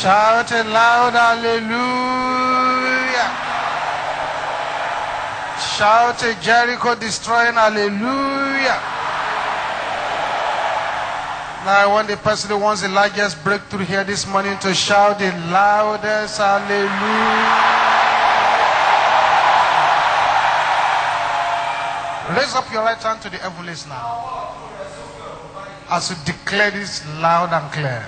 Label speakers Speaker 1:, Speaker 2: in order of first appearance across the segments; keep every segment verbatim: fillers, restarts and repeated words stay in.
Speaker 1: Shout it loud, hallelujah. Shout it, Jericho destroying, hallelujah. Now I want the person who wants the largest breakthrough here this morning to shout the loudest, hallelujah. Raise up your right hand to the heavens now as you declare this loud and clear.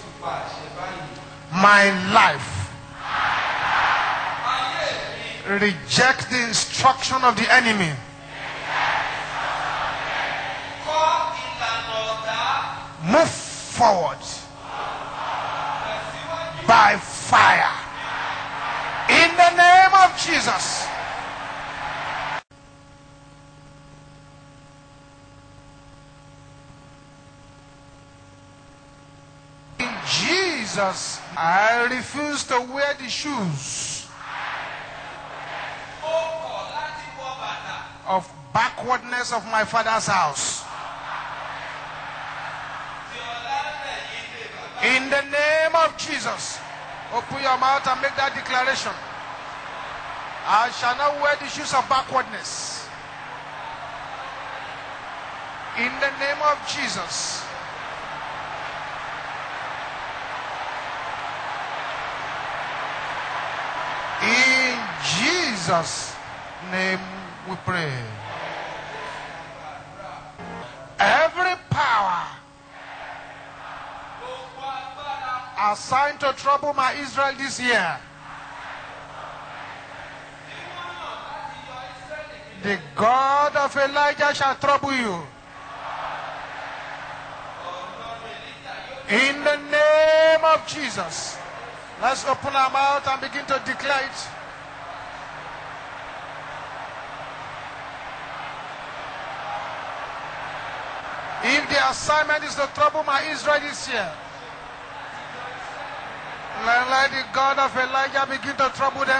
Speaker 1: My life reject the instruction of the enemy. Move forward by fire in the name of Jesus. In Jesus, I refuse to wear the shoes of backwardness of my father's house. In the name of Jesus, open your mouth and make that declaration. I shall not wear the shoes of backwardness. In the name of Jesus. In Jesus' name we pray. Every power assigned to trouble my Israel this year, the God of Elijah shall trouble you. In the name of Jesus. Let's open our mouth and begin to declare it. If the assignment is to trouble my Israel this year, let, let the God of Elijah begin to trouble them.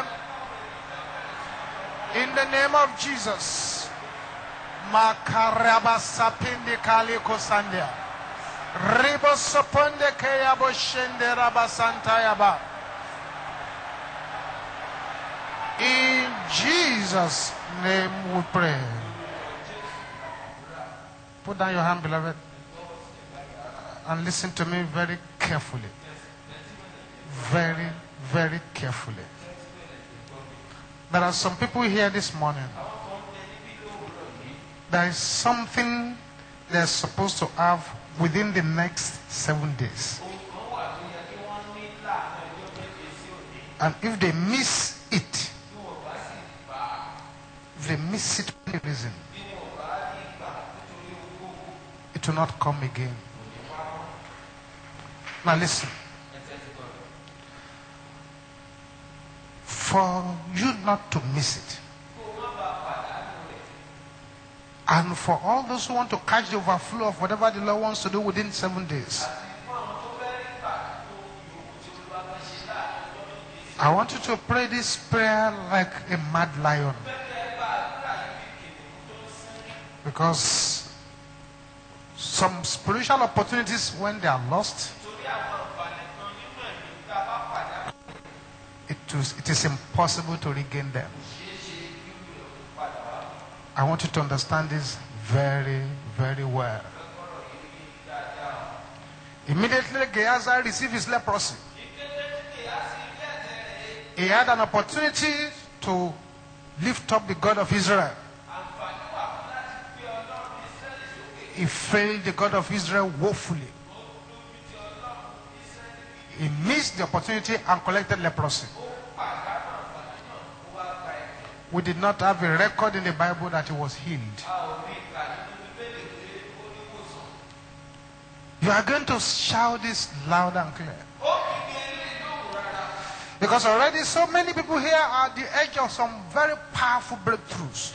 Speaker 1: In the name of Jesus. Makaraba sapindi kali kosandia. Ribo soponde kayabo shende rabasantayaba. In Jesus' name we pray. Put down your hand, beloved, and listen to me very carefully. Very, very carefully. There are some people here this morning. There is something they're supposed to have within the next seven days. And if they miss it, if they miss it for any reason, it will not come again. Now listen. For you not to miss it, and for all those who want to catch the overflow of whatever the Lord wants to do within seven days, I want you to pray this prayer like a mad lion. Because some spiritual opportunities, when they are lost, it is, it is impossible to regain them. I want you to understand this very, very well. Immediately Gehazi received his leprosy. He had an opportunity to lift up the God of Israel. He failed the God of Israel woefully. He missed the opportunity and collected leprosy. We did not have a record in the Bible that he was healed. You are going to shout this loud and clear. Because already so many people here are at the edge of some very powerful breakthroughs.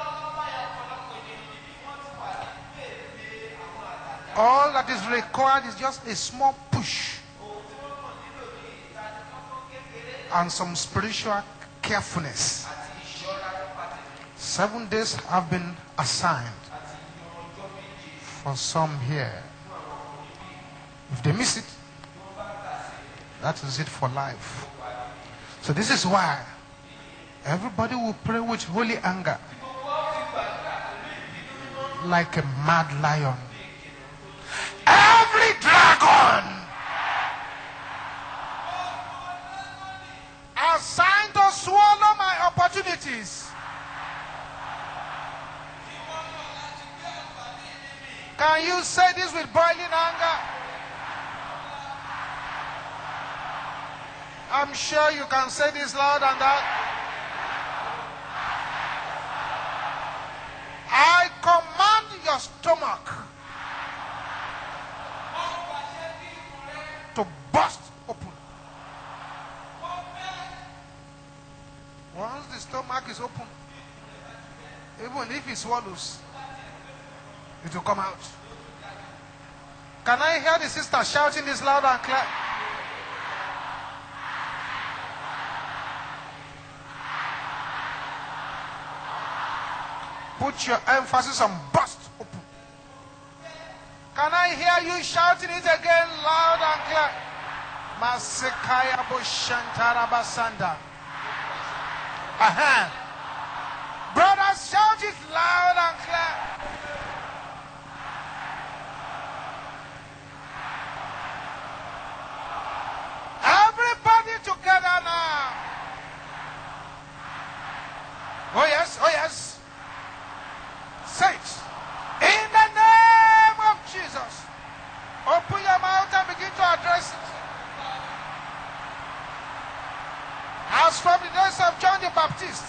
Speaker 1: All that is required is just a small push and some spiritual carefulness. Seven days have been assigned for some here. If they miss it, That is it for life. So this is why everybody will pray with holy anger, like a mad lion. Every dragon assigned to swallow my opportunities, can you say this with boiling anger? I'm sure you can say this louder than that. I command your stomach to burst open. Once the stomach is open, even if it swallows, it will come out. Can I hear the sister shouting this loud and clear? Put your emphasis on burst open. Can I hear you shouting it again loud and clear? Masekaya Boshantarabasanda. Aha. Brothers, shout it loud and clear. Everybody together now. Oh yes, oh yes. Say it. In the name of Jesus. Open your mouth and begin to address it. As from the days of John the Baptist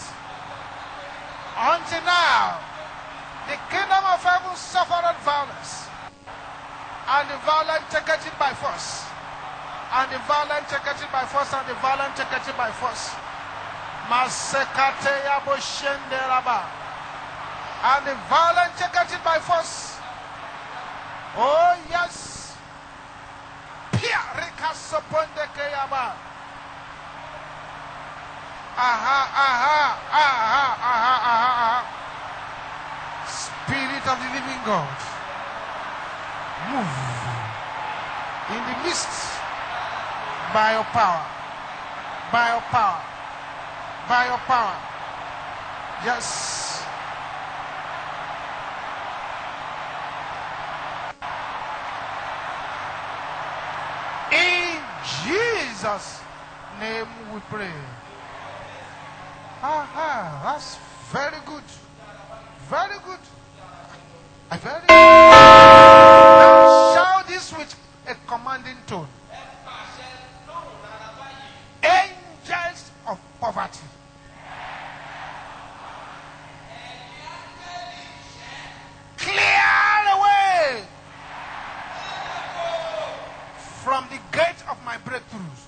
Speaker 1: until now, the kingdom of heaven suffered violence, and the violent take it by force. And the violent take it by force, and the violent take it by force. Masekate yaboshende raba. And the violent take it by force. Oh yes. Pia rikasoponde keyaba. Aha, aha, aha, aha, aha, aha. Spirit of the living God, move in the midst by your power, by your power, by your power. Yes. In Jesus' name we pray. Aha, that's very good. Very good. Very good. Now shout this with a commanding tone. Angels of poverty, clear away from the gate of my breakthroughs.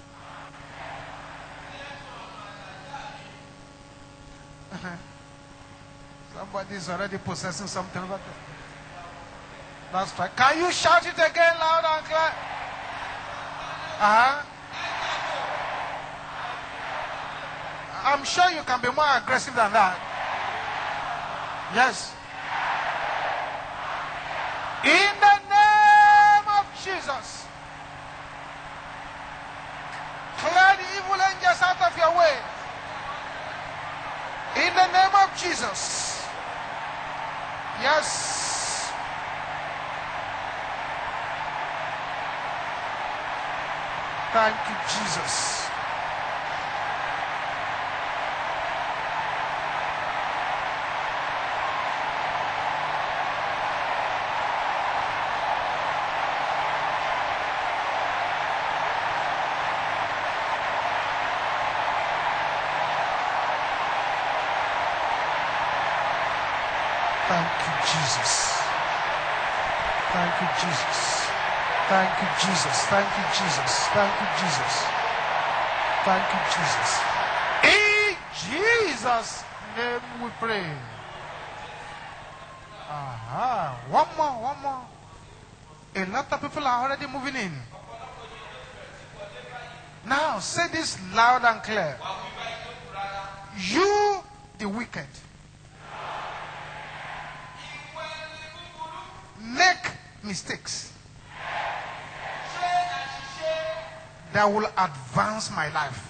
Speaker 1: Somebody is already possessing something about that. That's right. Can you shout it again loud and clear? Uh-huh. I'm sure you can be more aggressive than that. Yes. In the name of Jesus, clear the evil angels out of your way. In the name of Jesus. Yes. Thank you, Jesus. Thank you, Jesus. Thank you, Jesus. Thank you, Jesus. Thank you, Jesus. Thank you, Jesus. Thank you, Jesus. In Jesus' name we pray. Aha. One more, one more. A lot of people are already moving in. Now, say this loud and clear. You, the wicked, make mistakes. that will advance my life.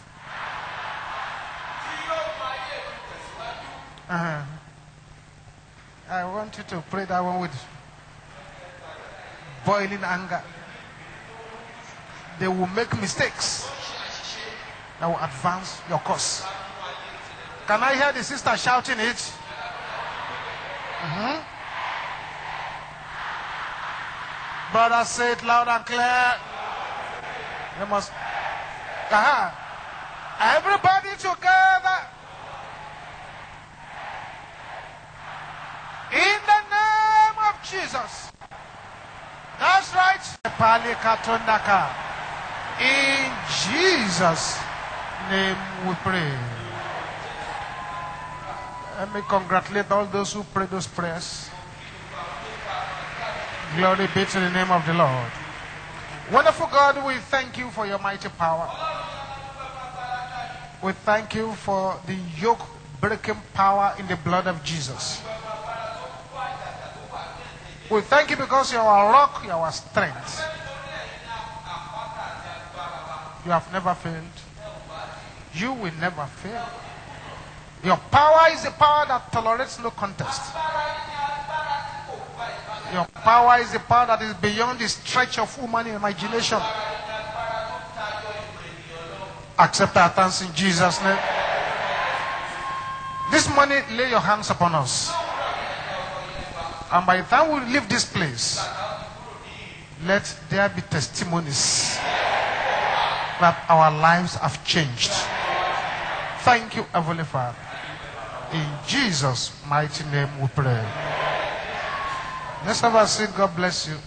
Speaker 1: Uh-huh. I want you to pray that one with boiling anger. They will make mistakes that will advance your cause. Can I hear the sister shouting it? Mm-hmm. Brother, say it loud and clear. You must. Uh-huh. Everybody together. In the name of Jesus. That's right. In Jesus' name we pray. Let me congratulate all those who pray those prayers. Glory be to the name of the Lord. Wonderful God, we thank you for your mighty power. We thank you for the yoke-breaking power in the blood of Jesus. We thank you because you are our rock, you are our strength. You have never failed. You will never fail. Your power is a power that tolerates no contest. Your power is a power that is beyond the stretch of human imagination. Accept our thanks in Jesus' name. This morning, lay your hands upon us. And by the time we leave this place, let there be testimonies that our lives have changed. Thank you, Heavenly Father. In Jesus' mighty name we pray. Let's have a seat. God bless you.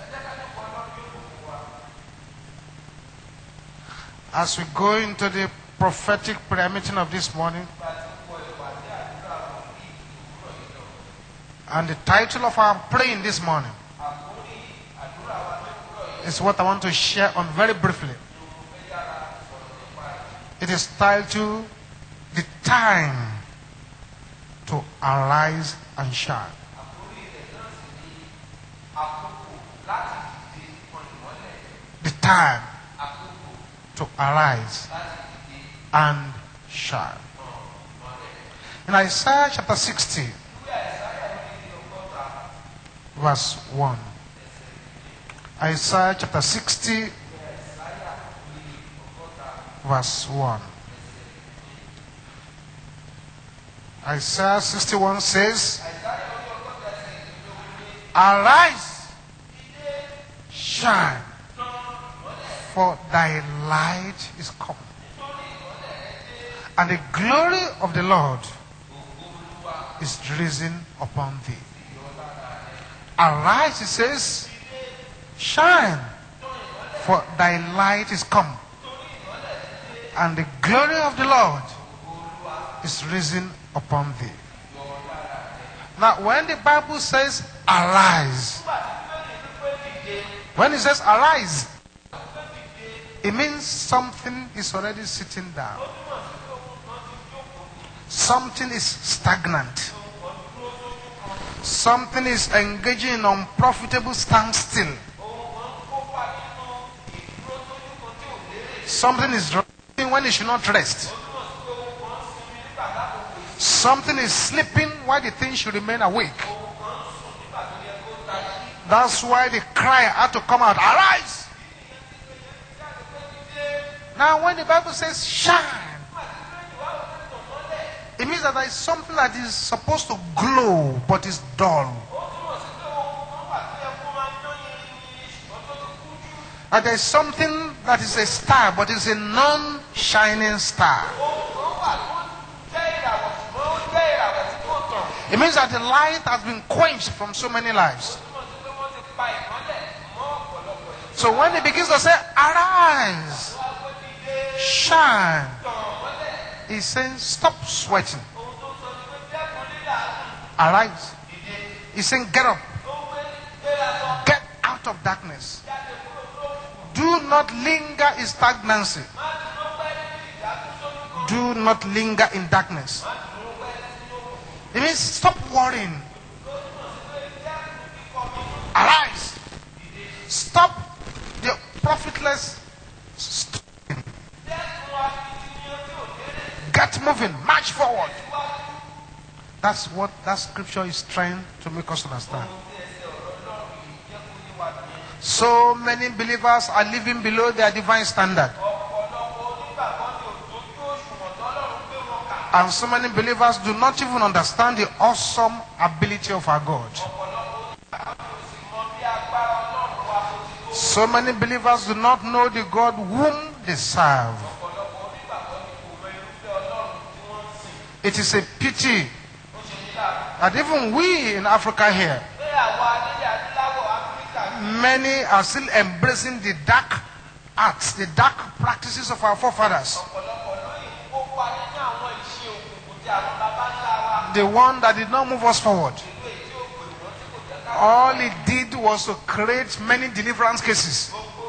Speaker 1: As we go into the prophetic prayer meeting of this morning, and the title of our praying this morning is what I want to share on very briefly. It is titled, The Time to Arise and Shine. The time to arise and shine. In Isaiah chapter sixty, verse one. Isaiah chapter sixty, verse one. Isaiah sixty-one says, Arise, shine, for thy light is come, and the glory of the Lord is risen upon thee. Arise, it says, shine, for thy light is come, and the glory of the Lord is risen upon thee. Now, when the Bible says arise, when it says arise, it means something is already sitting down. Something is stagnant. Something is engaging in unprofitable standstill. Something is resting when it should not rest. Something is sleeping while the thing should remain awake. That's why the cry had to come out, arise! Now when the Bible says shine, it means that there is something that is supposed to glow but is dull. And there is something that is a star but is a non-shining star. It means that the light has been quenched from so many lives. So when he begins to say, arise, shine, he's saying, stop sweating. Arise. He's saying, get up. Get out of darkness. Do not linger in stagnancy. Do not linger in darkness. It means stop worrying. Arise. Stop the profitless struggling. Get moving. March forward. That's what that scripture is trying to make us understand. So many believers are living below their divine standard. And so many believers do not even understand the awesome ability of our God. So many believers do not know the God whom they serve. It is a pity that even we in Africa here, many are still embracing the dark arts, the dark practices of our forefathers. The one that did not move us forward. All it did was to create many deliverance cases.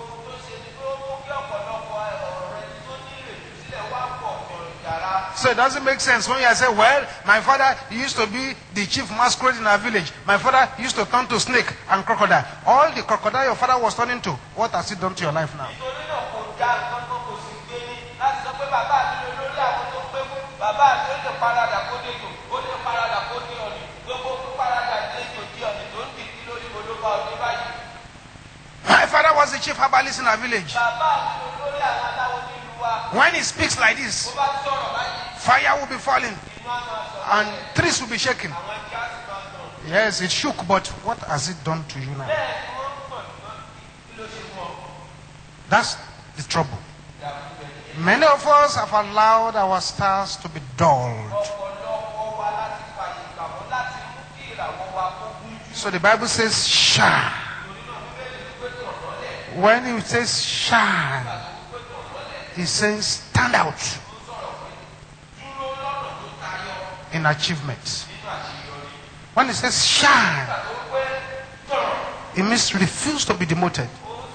Speaker 1: So it doesn't make sense when you say, well, my father used to be the chief masquerade in our village. My father used to turn to snake and crocodile. All the crocodile your father was turning to, what has it done to your life now? My father was the chief herbalist in our village. When he speaks like this, fire will be falling and trees will be shaking. Yes, it shook, but what has it done to you now? That's the trouble. Many of us have allowed our stars to be dulled. So the Bible says shine. When it says shine, it says stand out in achievements. When it says shine, it means refuse to be demoted.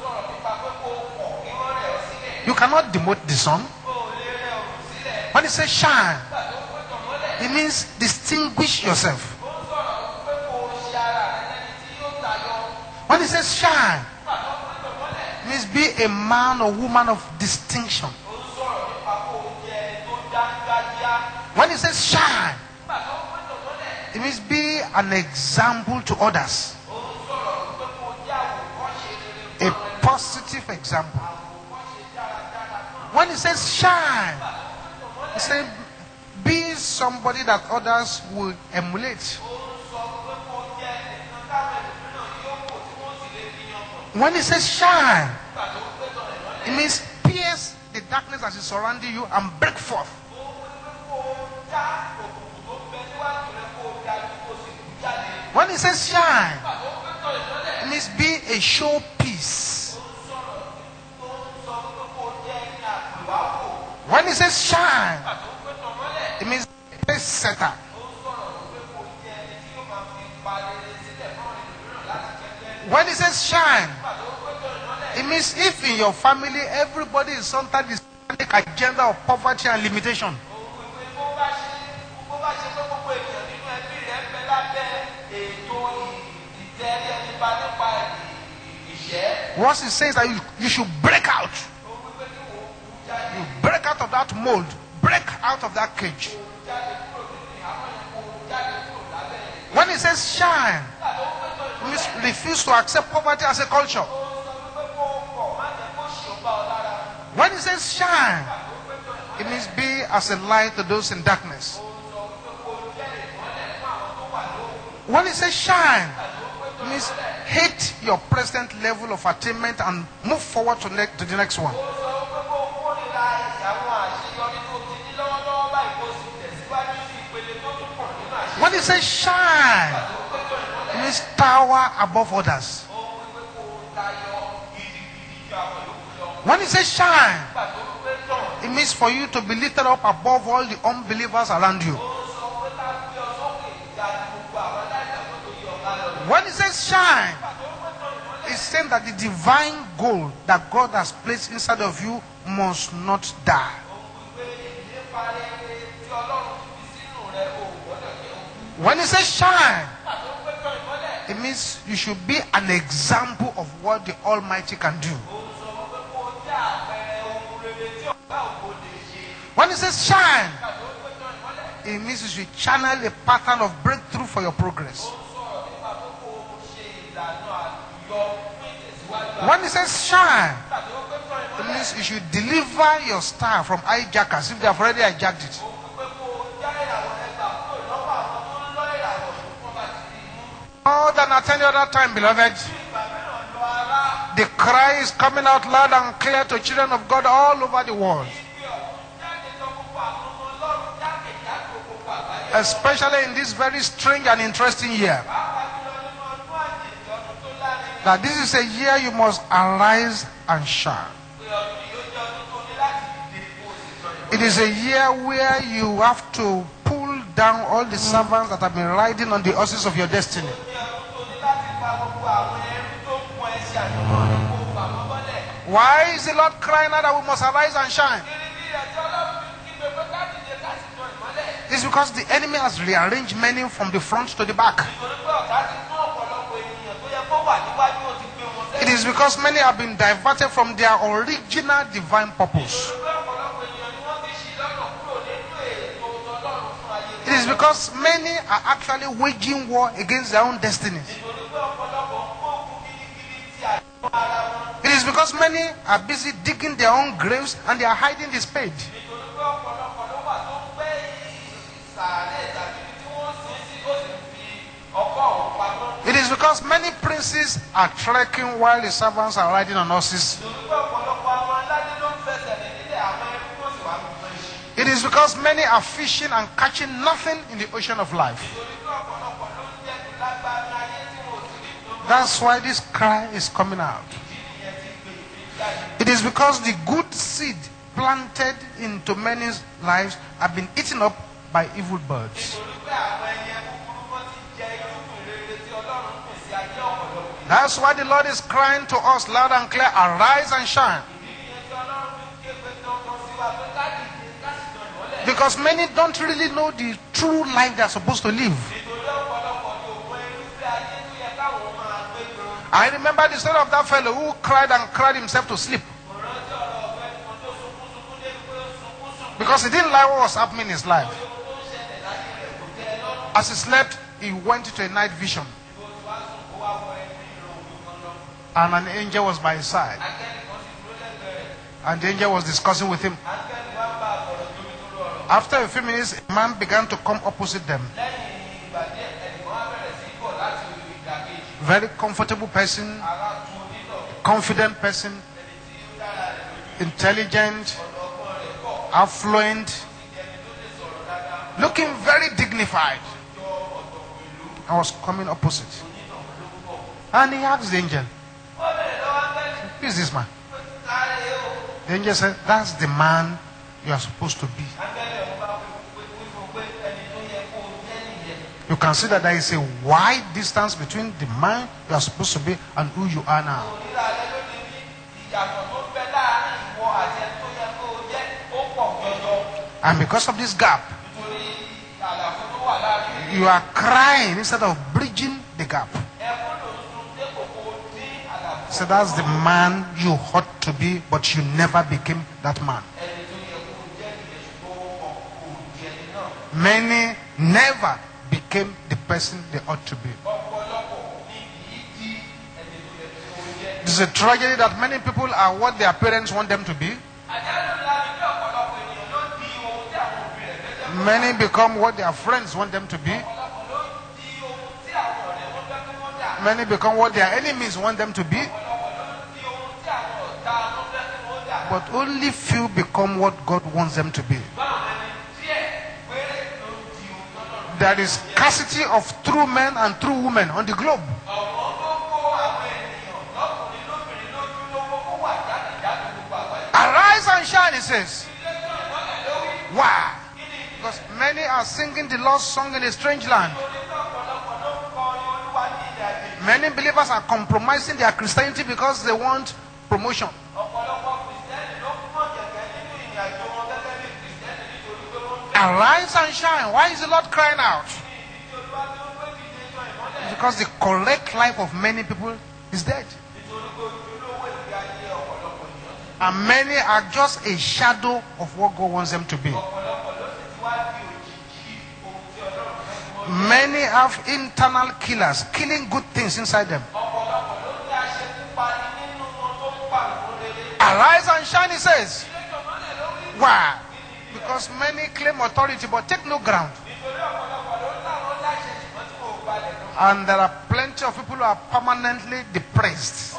Speaker 1: You cannot demote the sun. When it says shine, it means distinguish yourself. When it says shine, it means be a man or woman of distinction. When it says shine, it means be an example to others. A positive example. When it says shine, it says be somebody that others will emulate. When it says shine, it means pierce the darkness that is surrounding you and break forth. When it says shine, it means be a showpiece. When it says shine, it means pace setter. When it says shine, it means if in your family everybody is sometimes this agenda of poverty and limitation. What it says that you, you should break out. You break out of that mold. Break out of that cage. When it says shine, it means refuse to accept poverty as a culture. When it says shine, it means be as a light to those in darkness. When it says shine, it means hit your present level of attainment and move forward to, ne- to the next one. When it says shine, it means tower above others. When it says shine, it means for you to be lifted up above all the unbelievers around you. When it says shine, it's saying that the divine goal that God has placed inside of you must not die. When it says shine, it means you should be an example of what the Almighty can do. When it says shine, it means you should channel a pattern of breakthrough for your progress. When it says shine, it means you should deliver your star from hijackers if they have already hijacked it. More than at any other time, beloved, the cry is coming out loud and clear to children of God all over the world. Especially in this very strange and interesting year. That this is a year you must arise and shine. It is a year where you have to pull down all the servants that have been riding on the horses of your destiny. Why is the Lord crying out that we must arise and shine? It's because the enemy has rearranged many from the front to the back. It is because many have been diverted from their original divine purpose. It is because many are actually waging war against their own destinies. It is because many are busy digging their own graves and they are hiding the spade. It is because many princes are trekking while the servants are riding on horses. It is because many are fishing and catching nothing in the ocean of life. That's why this cry is coming out. It is because the good seed planted into many lives have been eaten up by evil birds. That's why the Lord is crying to us loud and clear, arise and shine. Because many don't really know the true life they are supposed to live. I remember the story of that fellow who cried and cried himself to sleep. Because he didn't like what was happening in his life. As he slept, he went into a night vision. And an angel was by his side. And the angel was discussing with him. After a few minutes, a man began to come opposite them. Very comfortable person, confident person, intelligent, affluent, looking very dignified. I was coming opposite. And he asked the angel, who is this man? The angel said, that's the man you are supposed to be. You can see that there is a wide distance between the man you are supposed to be and who you are now. And because of this gap, you are crying instead of bridging the gap. So that's the man you ought to be, but you never became that man. Many never became the person they ought to be. It's a tragedy that many people are what their parents want them to be. Many become what their friends want them to be. Many become what their enemies want them to be. But only few become what God wants them to be. There is scarcity of true men and true women on the globe. Arise and shine, it says. Why? Because many are singing the lost song in a strange land. Many believers are compromising their Christianity because they want promotion. Arise and shine. Why is the Lord crying out? Because the correct life of many people is dead. And many are just a shadow of what God wants them to be. Many have internal killers, killing good things inside them. Arise and shine, he says. Why? Because many claim authority but take no ground. And there are plenty of people who are permanently depressed.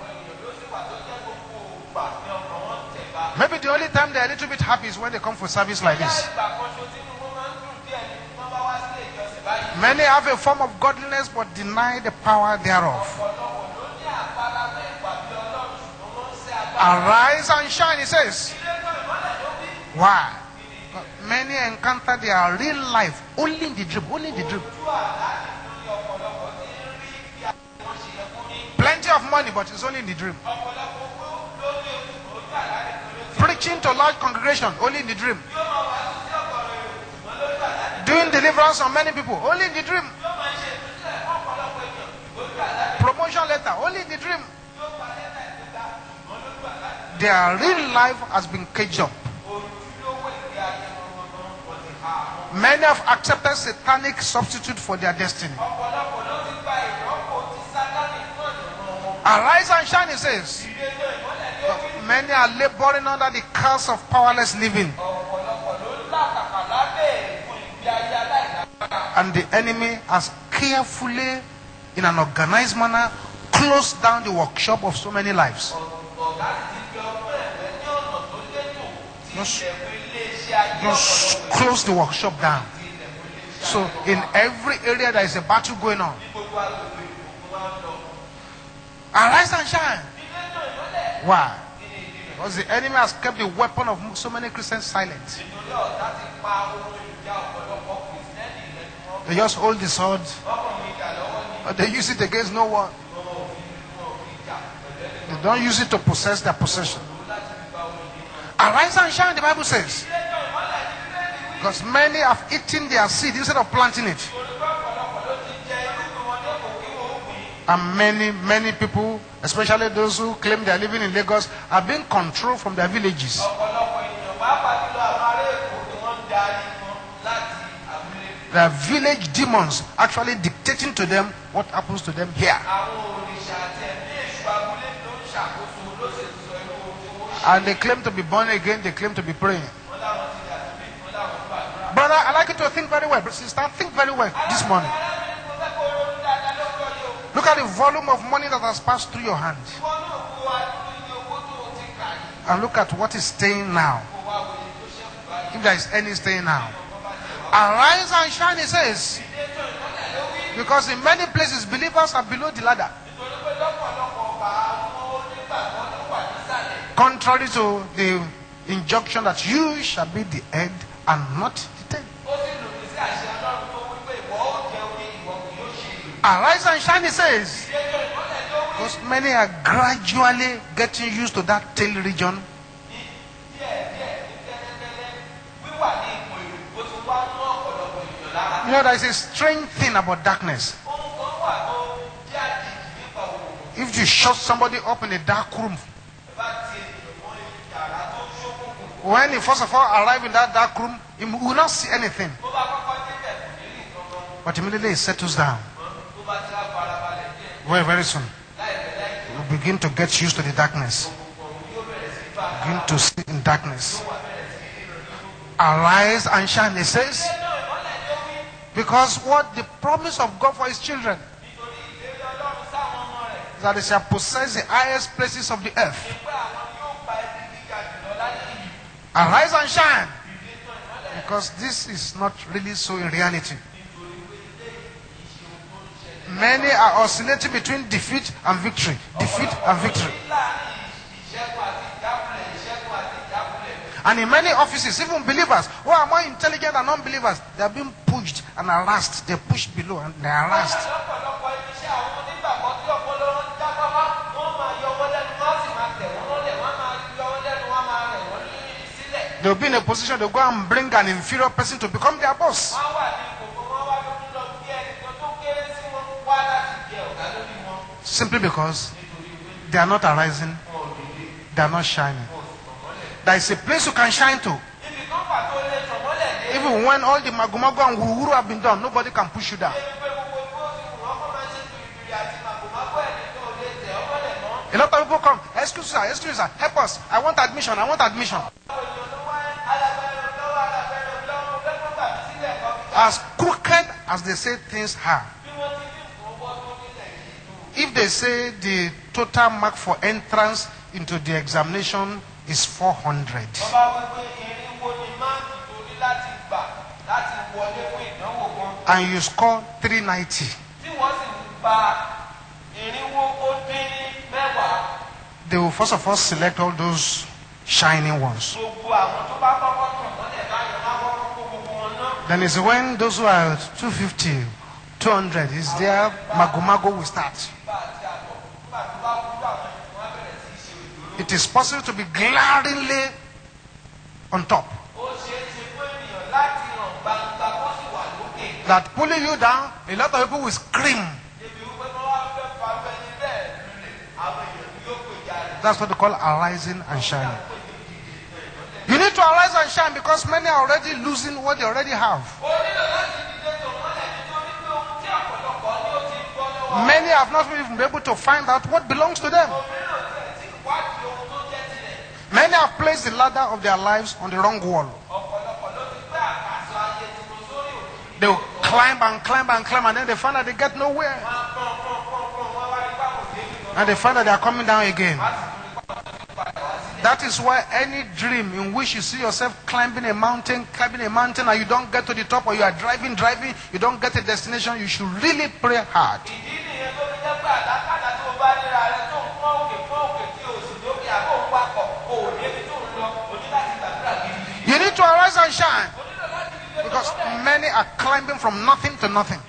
Speaker 1: Maybe the only time they are a little bit happy is when they come for service like this. Many have a form of godliness but deny the power thereof. Arise and shine, he says. Why? Many encounter their real life only in the dream, only in the dream. Plenty of money, but it's only in the dream. Preaching to large congregation, only in the dream. Doing deliverance on many people, only in the dream. Promotion letter, only in the dream. Their real life has been caged up. Many have accepted satanic substitute for their destiny. Arise and shine, he says. Many are laboring under the curse of powerless living. And the enemy has carefully, in an organized manner, closed down the workshop of so many lives. Just, just close the workshop down. So in every area there is a battle going on. Arise and shine. Why? Because the enemy has kept the weapon of so many Christians silent. They just hold the sword, but they use it against no one. They don't use it to possess their possession. Arise and shine, the Bible says. Because many have eaten their seed instead of planting it. And many, many people, especially those who claim they are living in Lagos, are being controlled from their villages. There are village demons actually dictating to them what happens to them here. And they claim to be born again, they claim to be praying. Brother, I like you to think very well. Sister, think very well this morning. Look at the volume of money that has passed through your hand. And look at what is staying now. If there is any staying now. Arise and shine, he says. Because in many places, believers are below the ladder. Contrary to the injunction that you shall be the head and not the tail. Arise and shine, he says. Because many are gradually getting used to that tail region. You know, there is a strange thing about darkness. If you shut somebody up in a dark room, when he first of all arrives in that dark room, he will not see anything. But immediately he settles down. Very, very soon, you begin to get used to the darkness. Begin to see in darkness. Arise and shine, he says. Because what the promise of God for his children is that they shall possess the highest places of the earth. Arise and shine. Because this is not really so in reality. Many are oscillating between defeat and victory. Defeat and victory. And in many offices, even believers who are more intelligent than unbelievers, they are being pushed and harassed. They are pushed below and they are harassed. They will be in a position to go and bring an inferior person to become their boss. Simply because they are not arising, they are not shining. There is a place you can shine to. Even when all the magumago and wuhuru have been done, nobody can push you down. A lot of people come, excuse sir, excuse sir, help us. I want admission, I want admission. As crooked as they say things are, if they say the total mark for entrance into the examination is four hundred, and you score three ninety, they will first of all select all those shining ones. Then it's when those who are two fifty, two hundred is there, mago-mago will start. It is possible to be glaringly on top. That pulling you down, a lot of people will scream. That's what they call arising and shining. You need to arise and shine because many are already losing what they already have. Many have not even been able to find out what belongs to them. Many have placed the ladder of their lives on the wrong wall. They will climb and climb and climb, and then they find that they get nowhere. And they find that they are coming down again. That is why any dream in which you see yourself climbing a mountain, climbing a mountain, and you don't get to the top, or you are driving, driving, you don't get a destination, you should really pray hard. You need to arise and shine. Because many are climbing from nothing to nothing.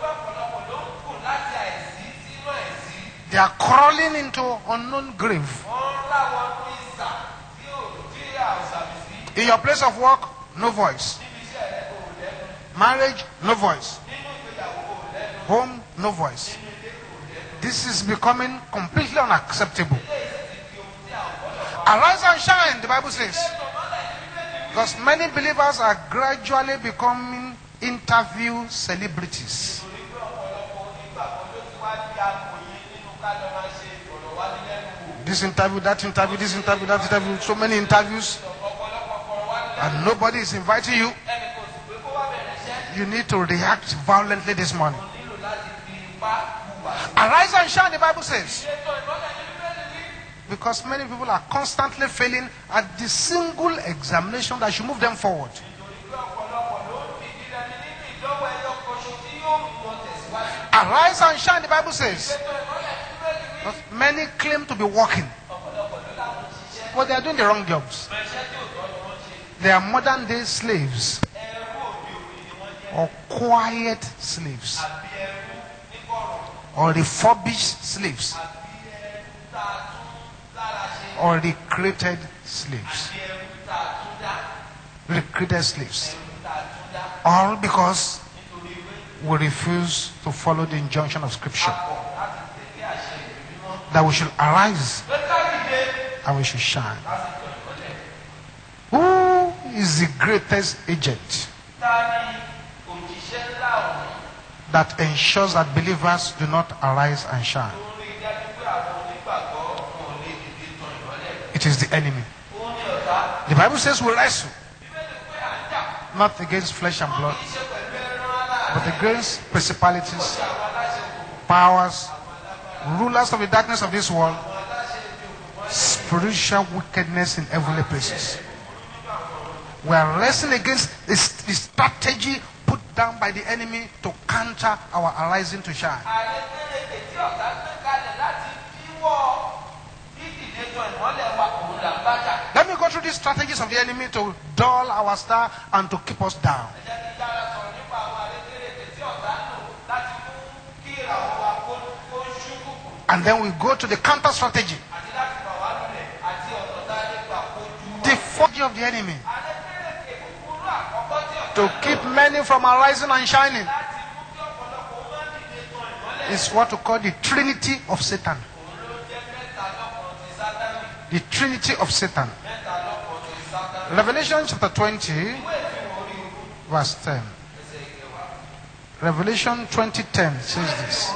Speaker 1: They are crawling into unknown grave. In your place of work, no voice. Marriage, no voice. Home, no voice. This is becoming completely unacceptable. Arise and shine, the Bible says. Because many believers are gradually becoming interview celebrities. This interview, that interview, this interview, that interview, so many interviews, and nobody is inviting you. You need to react violently this morning. Arise and shine, the Bible says. Because many people are constantly failing at the single examination that should move them forward. Arise and shine, the Bible says. Because many claim to be working, but they are doing the wrong jobs. They are modern day slaves, or quiet slaves, or refurbished slaves, or recruited slaves. Recruited slaves. All because we refuse to follow the injunction of Scripture that we should arise and we should shine. Who is the greatest agent that ensures that believers do not arise and shine? It is the enemy. The Bible says we wrestle not against flesh and blood, but against principalities, powers, rulers of the darkness of this world, spiritual wickedness in heavenly places. We are wrestling against this, this strategy put down by the enemy to counter our arising to shine. Let me go through these strategies of the enemy to dull our star and to keep us down. And then we go to the counter strategy. The strategy of the enemy to keep many from arising and shining is what we call the Trinity of Satan. The Trinity of Satan. Revelation chapter twenty, verse ten. Revelation twenty ten says this.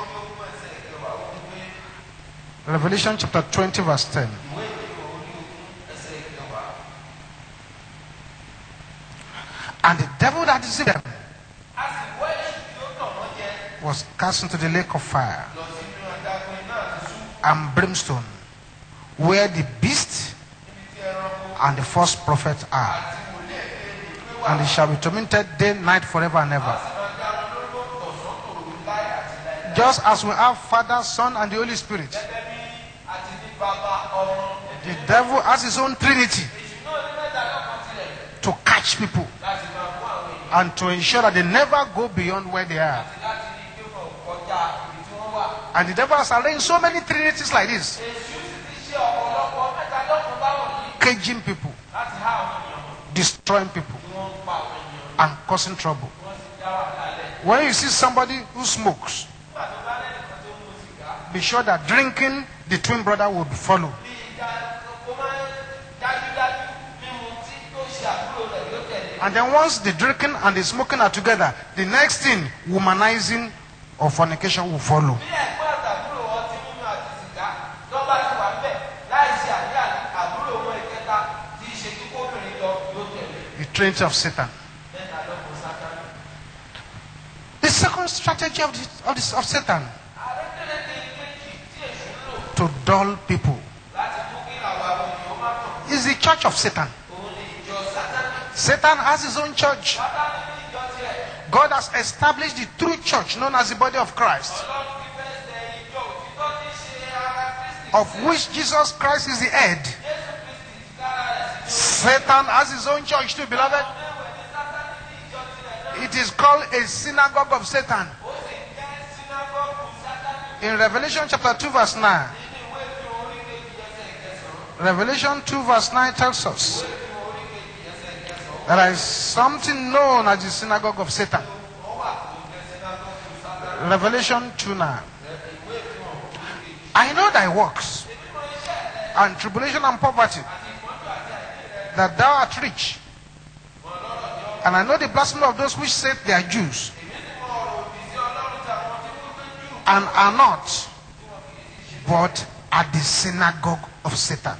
Speaker 1: Revelation chapter twenty verse ten. And the devil that deceived them was cast into the lake of fire and brimstone, where the beast and the false prophet are. And they shall be tormented day and night forever and ever. Just as we have Father, Son, and the Holy Spirit, the devil has his own trinity to catch people and to ensure that they never go beyond where they are. And the devil has arranged so many trinities like this, caging people, destroying people, and causing trouble. When you see somebody who smokes, be sure that drinking the twin brother will follow. And then once the drinking and the smoking are together, the next thing, womanizing or fornication will follow. The trinity of Satan. The second strategy of, the, of, the, of Satan, to dull people, is the church of Satan. Satan has his own church. God has established the true church known as the body of Christ, of which Jesus Christ is the head. Satan has his own church too, beloved. It is called a synagogue of Satan. In Revelation chapter two verse nine, Revelation two verse nine tells us there is something known as the synagogue of Satan. Revelation two nine. I know thy works, and tribulation and poverty, that thou art rich. And I know the blasphemy of those which say they are Jews, and are not, but are the synagogue of Satan.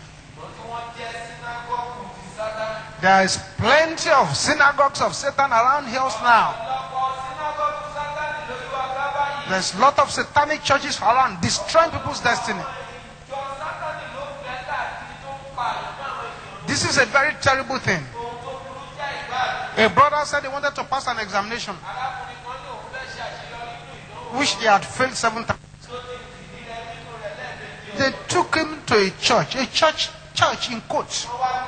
Speaker 1: There is plenty of synagogues of Satan around here now. There's a lot of satanic churches around, destroying people's destiny. This is a very terrible thing. A brother said he wanted to pass an examination, which he had failed seven times. They took him to a church, a church, church in quotes.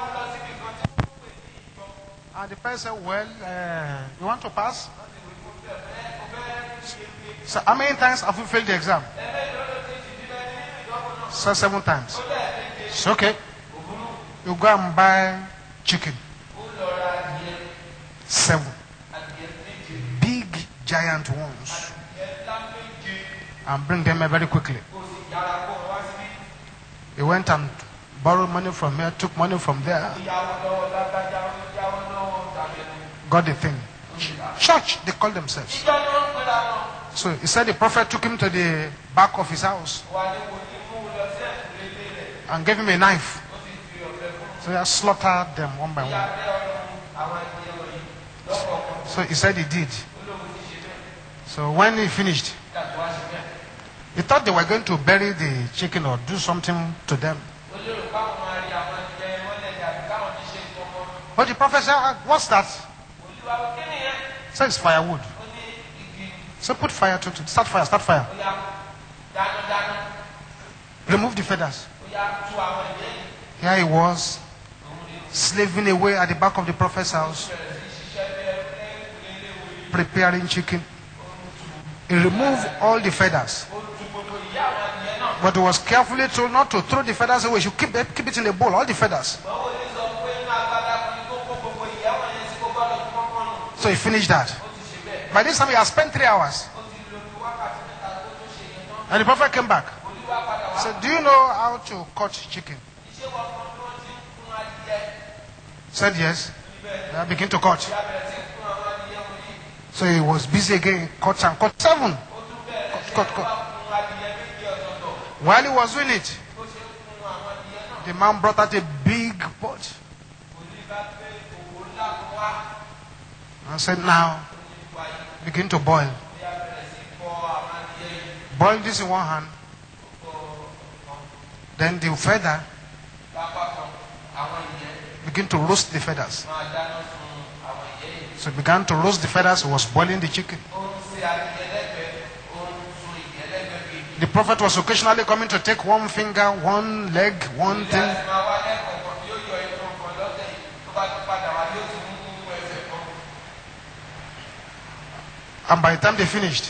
Speaker 1: And the person said, well, uh, you want to pass? So how many times have you failed the exam? So seven times. It's okay. You go and buy chicken. Seven. Big, giant ones. And bring them very quickly. He went and borrowed money from here, took money from there. Got the thing. Church, they call themselves. So he said the prophet took him to the back of his house and gave him a knife. So he slaughtered them one by one. So he said he did. So when he finished, he thought they were going to bury the chicken or do something to them. But the prophet said, what's that? He said, it's firewood. So put fire to it. Start fire, start fire. Remove the feathers. Here he was, slaving away at the back of the prophet's house, preparing chicken. He removed all the feathers. But he was carefully told not to throw the feathers away. You should keep it, keep it in a bowl, all the feathers. So he finished that. By this time he had spent three hours. And the prophet came back. He said, do you know how to cut chicken? He said yes. I begin to cut. So he was busy again, cut and cut seven. Cut, cut, cut. While he was doing it, the man brought out a big pot and said, now, begin to boil. Boil this in one hand. Then the feather, begin to roast the feathers. So he began to roast the feathers. He was boiling the chicken. The prophet was occasionally coming to take one finger, one leg, one thing. And by the time they finished,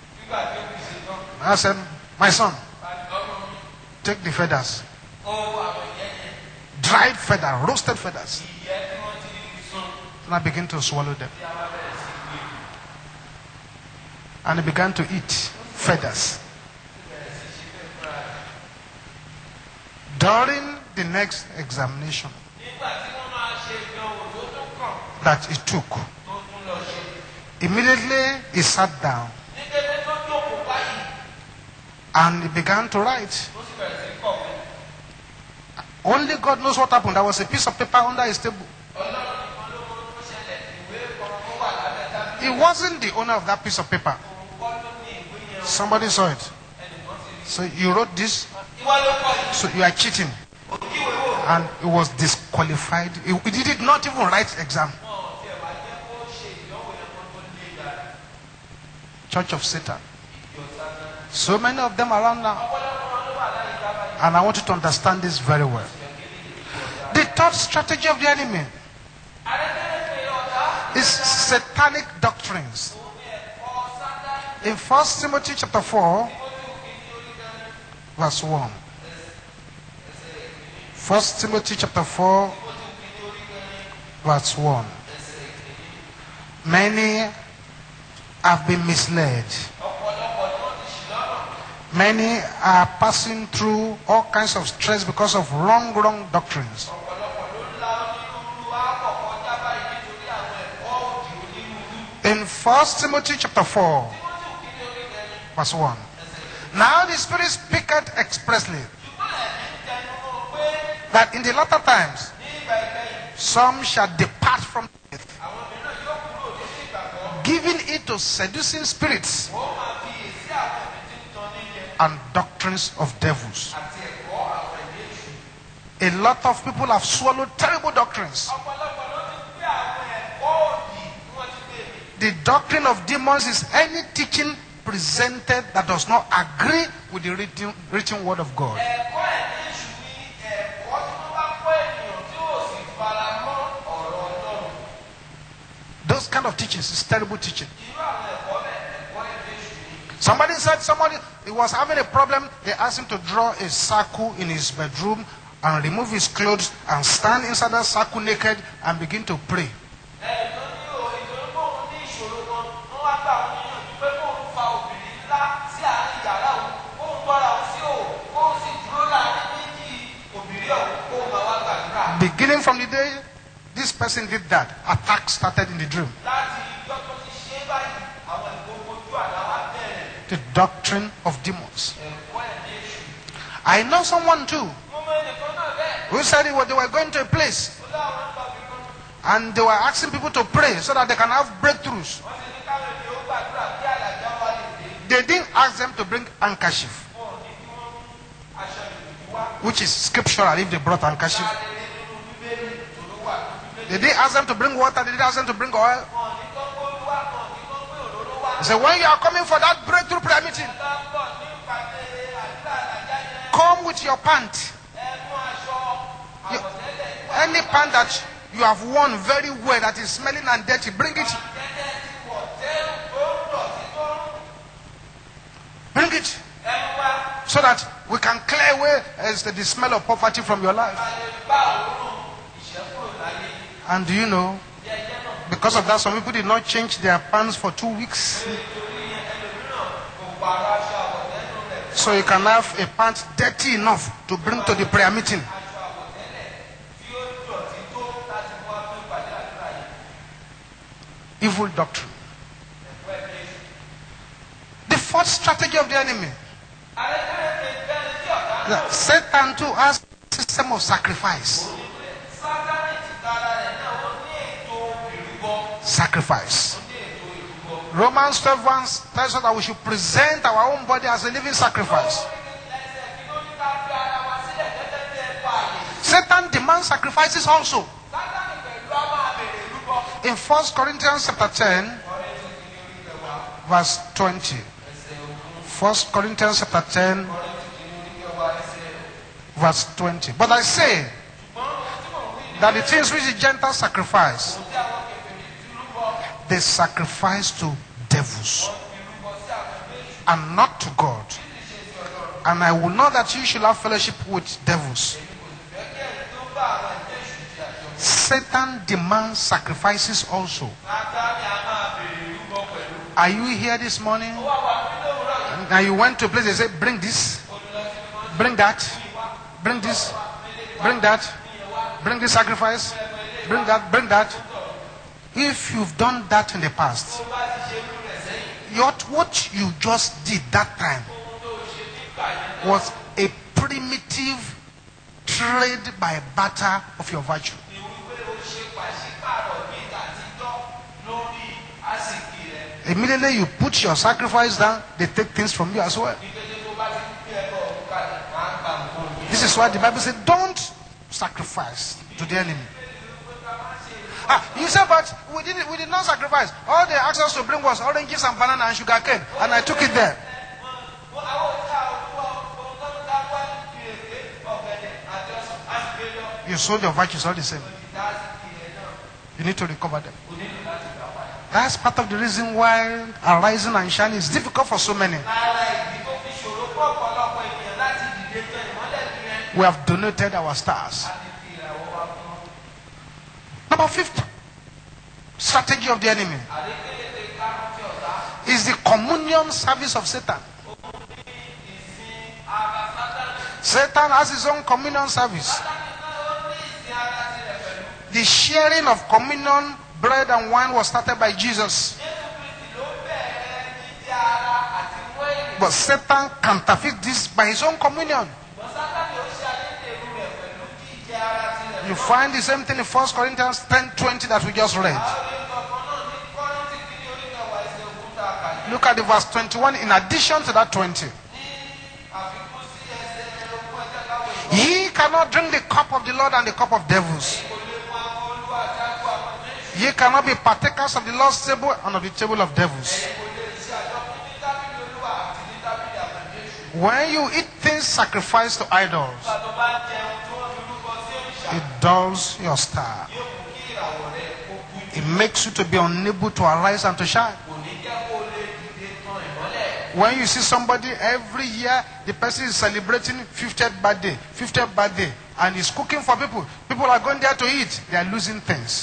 Speaker 1: I said, my son, take the feathers. Dried feather, roasted feathers. And I began to swallow them. And he began to eat feathers. During the next examination that he took, immediately he sat down and he began to write. Only God knows what happened. There was a piece of paper under his table. He wasn't the owner of that piece of paper. Somebody saw it. So you wrote this. So you are cheating. And he was disqualified. He, he did not even write exam. Church of Satan. So many of them around now. And I want you to understand this very well. The third strategy of the enemy is satanic doctrines. In First Timothy chapter four, verse one. First Timothy chapter four, verse one. Many have been misled. Many are passing through all kinds of stress because of wrong, wrong doctrines. In First Timothy chapter four, verse one. Now the Spirit speaketh expressly that in the latter times some shall depart from faith, giving it to seducing spirits and doctrines of devils. A lot of people have swallowed terrible doctrines. The doctrine of demons is any teaching presented that does not agree with the written, written word of God. Those kind of teachings is terrible teaching. Somebody said somebody he was having a problem. They asked him to draw a circle in his bedroom and remove his clothes and stand inside that circle naked and begin to pray. Beginning from the day this person did that, attack started in the dream. The doctrine of demons. I know someone too who said they were, they were going to a place and they were asking people to pray so that they can have breakthroughs. They didn't ask them to bring handkerchief, which is scriptural if they brought handkerchief. They didn't ask them to bring water, they didn't ask them to bring oil. He said, when you are coming for that breakthrough prayer meeting, come with your pant. You, any pant that you have worn very well that is smelling and dirty, bring it. Bring it. So that we can clear away as the, the smell of poverty from your life. And do you know, because of that, some people did not change their pants for two weeks. So you can have a pant dirty enough to bring to the prayer meeting. Evil doctrine. fourth strategy of the enemy. That Satan too has a system of sacrifice. Sacrifice. Romans twelve one tells us that we should present our own body as a living sacrifice. Satan demands sacrifices also. In First Corinthians chapter ten, verse twenty. First Corinthians chapter ten, verse twenty. But I say that the things which the Gentiles sacrifice, they sacrifice to devils and not to God. And I will not that you should have fellowship with devils. Satan demands sacrifices also. Are you here this morning? Now you went to a place, they say, bring this, bring that, bring this, bring that, bring this sacrifice, bring that, bring that. If you've done that in the past, what, what you just did that time was a primitive trade by barter of your virtue. Immediately you put your sacrifice down, they take things from you as well. This is why the Bible said, don't sacrifice to the enemy. Ah, you said, but we did we did not sacrifice. All they asked us to bring was oranges and banana and sugar cane, and I took it there. You sold your virtues all the same. You need to recover them. That's part of the reason why arising and shining is difficult for so many. We have donated our stars. Number fifth strategy of the enemy is the communion service of Satan. Satan has his own communion service. The sharing of communion, bread and wine was started by Jesus. But Satan counterfeits this by his own communion. You find the same thing in First Corinthians ten twenty that we just read. Look at the verse twenty-one in addition to that twenty. Ye cannot drink the cup of the Lord and the cup of devils. Ye cannot be partakers of the Lord's table and of the table of devils. When you eat things sacrificed to idols, it dulls your star. It makes you to be unable to arise and to shine. When you see somebody every year, the person is celebrating fiftieth birthday, fiftieth birthday, and is cooking for people. People are going there to eat. They are losing things.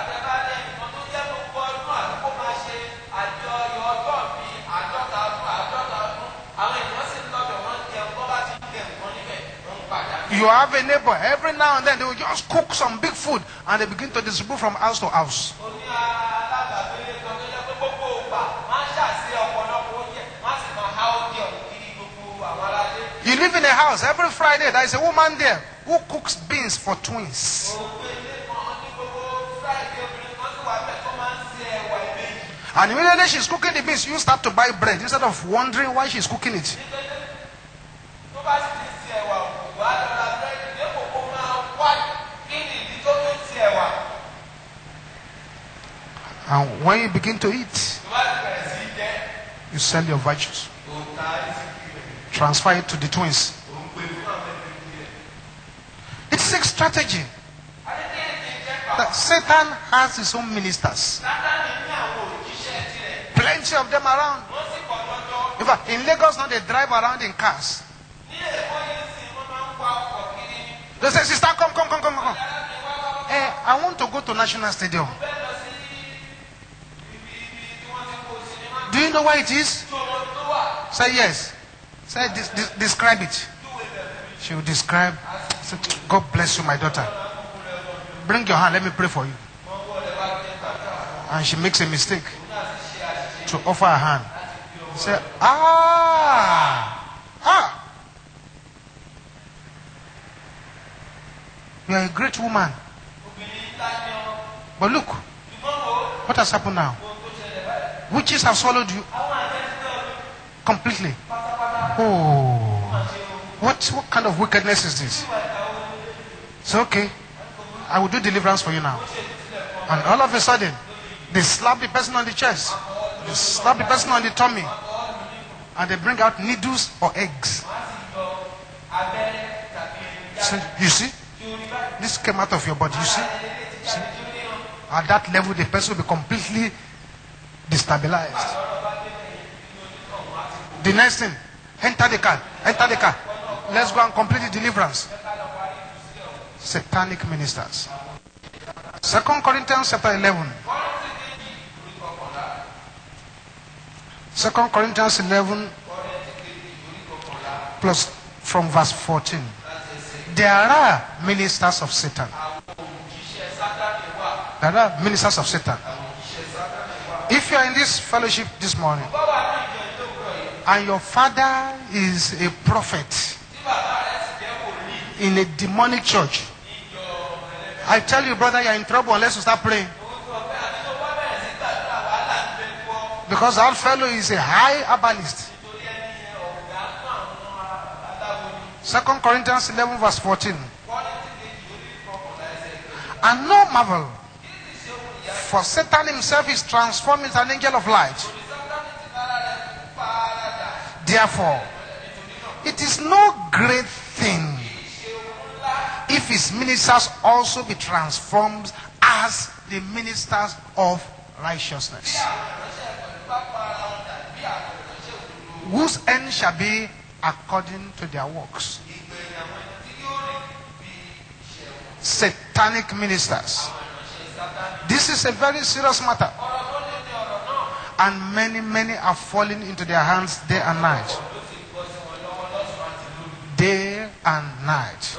Speaker 1: You have a neighbor, every now and then they will just cook some big food and they begin to distribute from house to house. You live in a house, every Friday there is a woman there who cooks beans for twins. And immediately she's cooking the beans, you start to buy bread instead of wondering why she's cooking it. And when you begin to eat, you sell your virtues. Transfer it to the twins. It's a strategy. That Satan has his own ministers. Plenty of them around. In fact, in Lagos now they drive around in cars. They say, sister, come, come, come, come, come. Hey, I want to go to National Stadium. Do you know where it is? Say yes. Say, dis- dis- describe it. She will describe. Say, God bless you, my daughter. Bring your hand, let me pray for you. And she makes a mistake to offer her hand. Say, ah, ah. You are a great woman. But look, what has happened now? Witches have swallowed you completely. Oh, what, what kind of wickedness is this? So, okay, I will do deliverance for you now. And all of a sudden, they slap the person on the chest. They slap the person on the tummy. And they bring out needles or eggs. So, you see? This came out of your body. You see? see? At that level, the person will be completely destabilized. The next thing, enter the car. Enter the car. Let's go and complete the deliverance. Satanic ministers. Second Corinthians chapter eleven. Second Corinthians eleven plus from verse fourteen. There are ministers of Satan. There are ministers of Satan. If you are in this fellowship this morning and your father is a prophet in a demonic church, I tell you, brother, you are in trouble unless you start praying. Because that fellow is a high herbalist. Second Corinthians eleven verse fourteen. And no marvel, for Satan himself is transformed into an angel of light. Therefore, it is no great thing if his ministers also be transformed as the ministers of righteousness, whose end shall be according to their works. Satanic ministers. This is a very serious matter. And many, many are falling into their hands day and night. Day and night.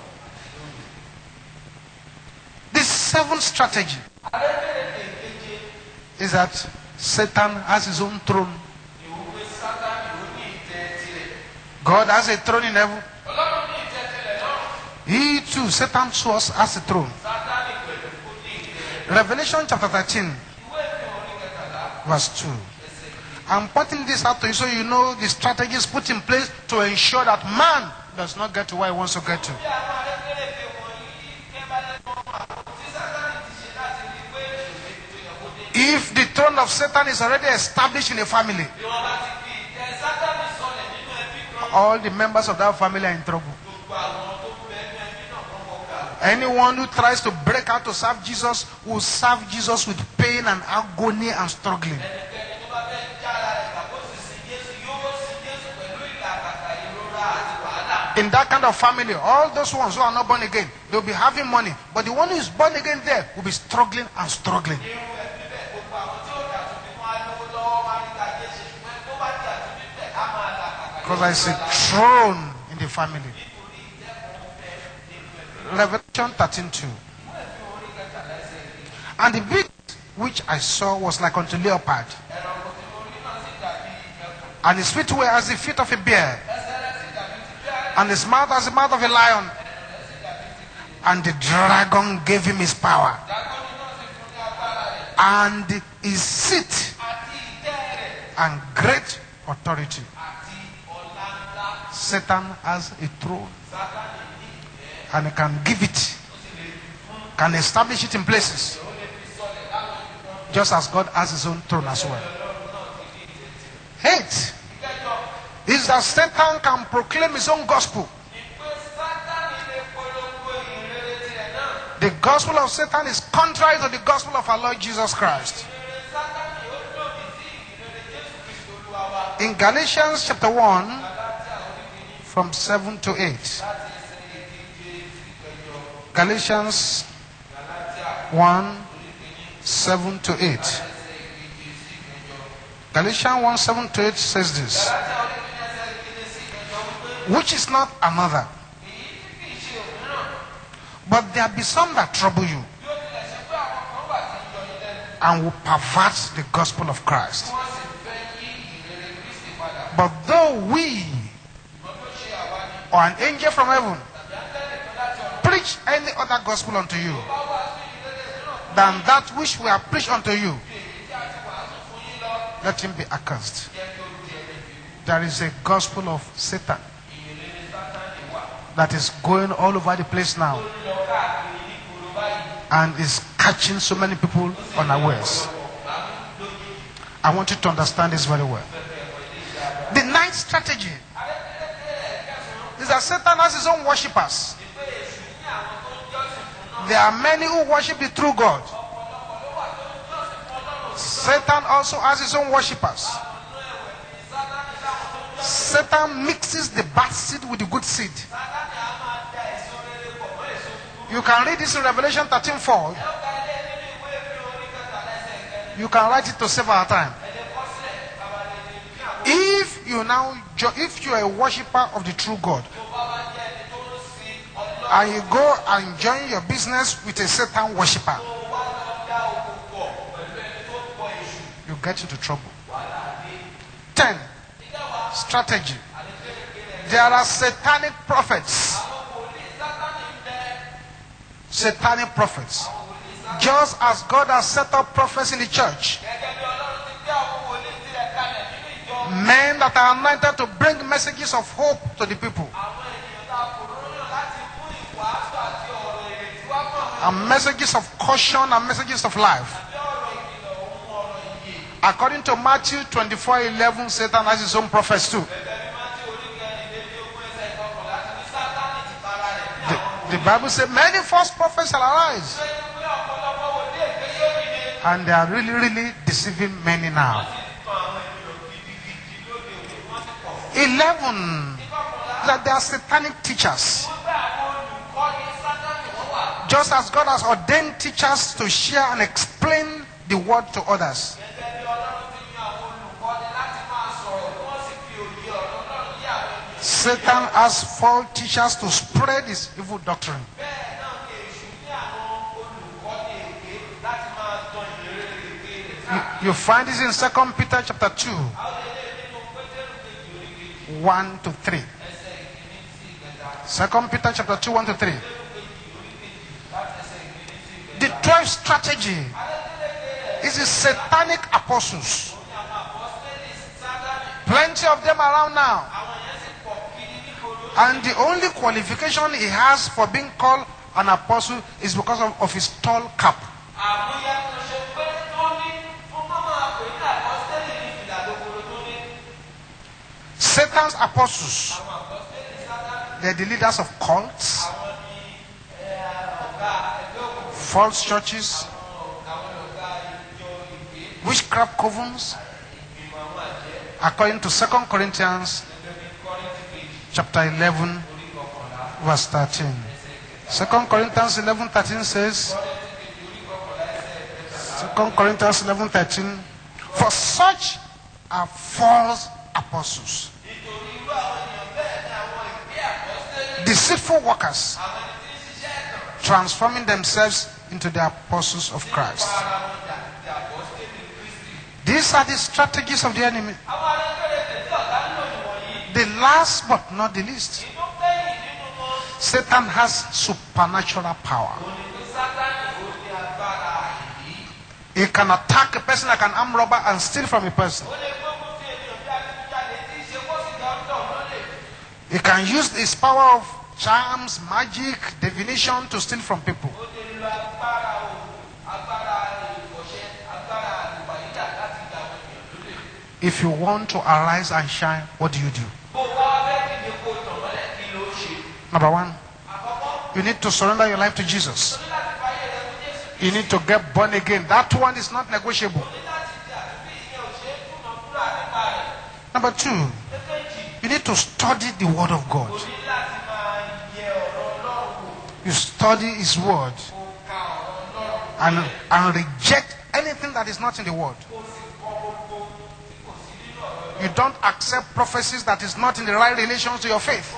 Speaker 1: The seventh strategy is that Satan has his own throne. God has a throne in heaven. He too, Satan too, has a throne. Revelation chapter thirteen, verse two. I'm putting this out to you so you know the strategies put in place to ensure that man does not get to where he wants to get to. If the throne of Satan is already established in a family, all the members of that family are in trouble. Anyone who tries to break out to serve Jesus will serve Jesus with pain and agony and struggling. In that kind of family, all those ones who are not born again, they'll be having money. But the one who is born again there will be struggling and struggling. Because there is a throne in the family. Revelation thirteen two. And the beast which I saw was like unto leopard, and his feet were as the feet of a bear, and his mouth as the mouth of a lion. And the dragon gave him his power and his seat and great authority. Satan has a throne, and he can give it, can establish it in places, just as God has his own throne as well. Hate is that Satan can proclaim his own gospel. The gospel of Satan is contrary to the gospel of our Lord Jesus Christ. In Galatians chapter one, from seven to eight. Galatians one, seven to eight. Galatians one, seven to eight says this. Which is not another, but there be some that trouble you and will pervert the gospel of Christ. But though we or an angel from heaven preach any other gospel unto you than that which we have preached unto you, let him be accursed. There is a gospel of Satan that is going all over the place now and is catching so many people unawares. I want you to understand this very well. The ninth strategy is that Satan has his own worshippers. There are many who worship the true God. Satan also has his own worshippers. Satan mixes the bad seed with the good seed. You can read this in Revelation thirteen four. You can write it to save our time. If you now, if you are a worshipper of the true God, and you go and join your business with a Satan worshipper, you get into trouble. Ten, strategy. There are satanic prophets. Satanic prophets. Just as God has set up prophets in the church, men that are anointed to bring messages of hope to the people, and messages of caution and messages of life. According to Matthew twenty-four eleven, Satan has his own prophets too. The, the Bible says many false prophets shall arise, and they are really, really deceiving many now. Eleven, that they are satanic teachers. Just as God has ordained teachers to share and explain the word to others, Satan has false teachers to spread his evil doctrine. You, you find this in Second Peter chapter two, one to three. Second Peter chapter two, one to three. The twelfth strategy is the satanic apostles. Plenty of them around now. And the only qualification he has for being called an apostle is because of, of his tall cap. Satan's apostles, they're the leaders of cults, false churches, witchcraft covens, according to Second Corinthians chapter eleven, verse thirteen. Second Corinthians eleven thirteen says, Second Corinthians eleven thirteen, for such are false apostles, deceitful workers, transforming themselves into the apostles of Christ. These are the strategies of the enemy. The last but not the least, Satan has supernatural power. He can attack a person like an armed robber and steal from a person. He can use his power of charms, magic, divination to steal from people. If you want to arise and shine, what do you do? Number one, you need to surrender your life to Jesus. You need to get born again. That one is not negotiable. Number two, you need to study the Word of God. You study His Word and, and reject anything that is not in the Word. You don't accept prophecies that is not in the right relations to your faith.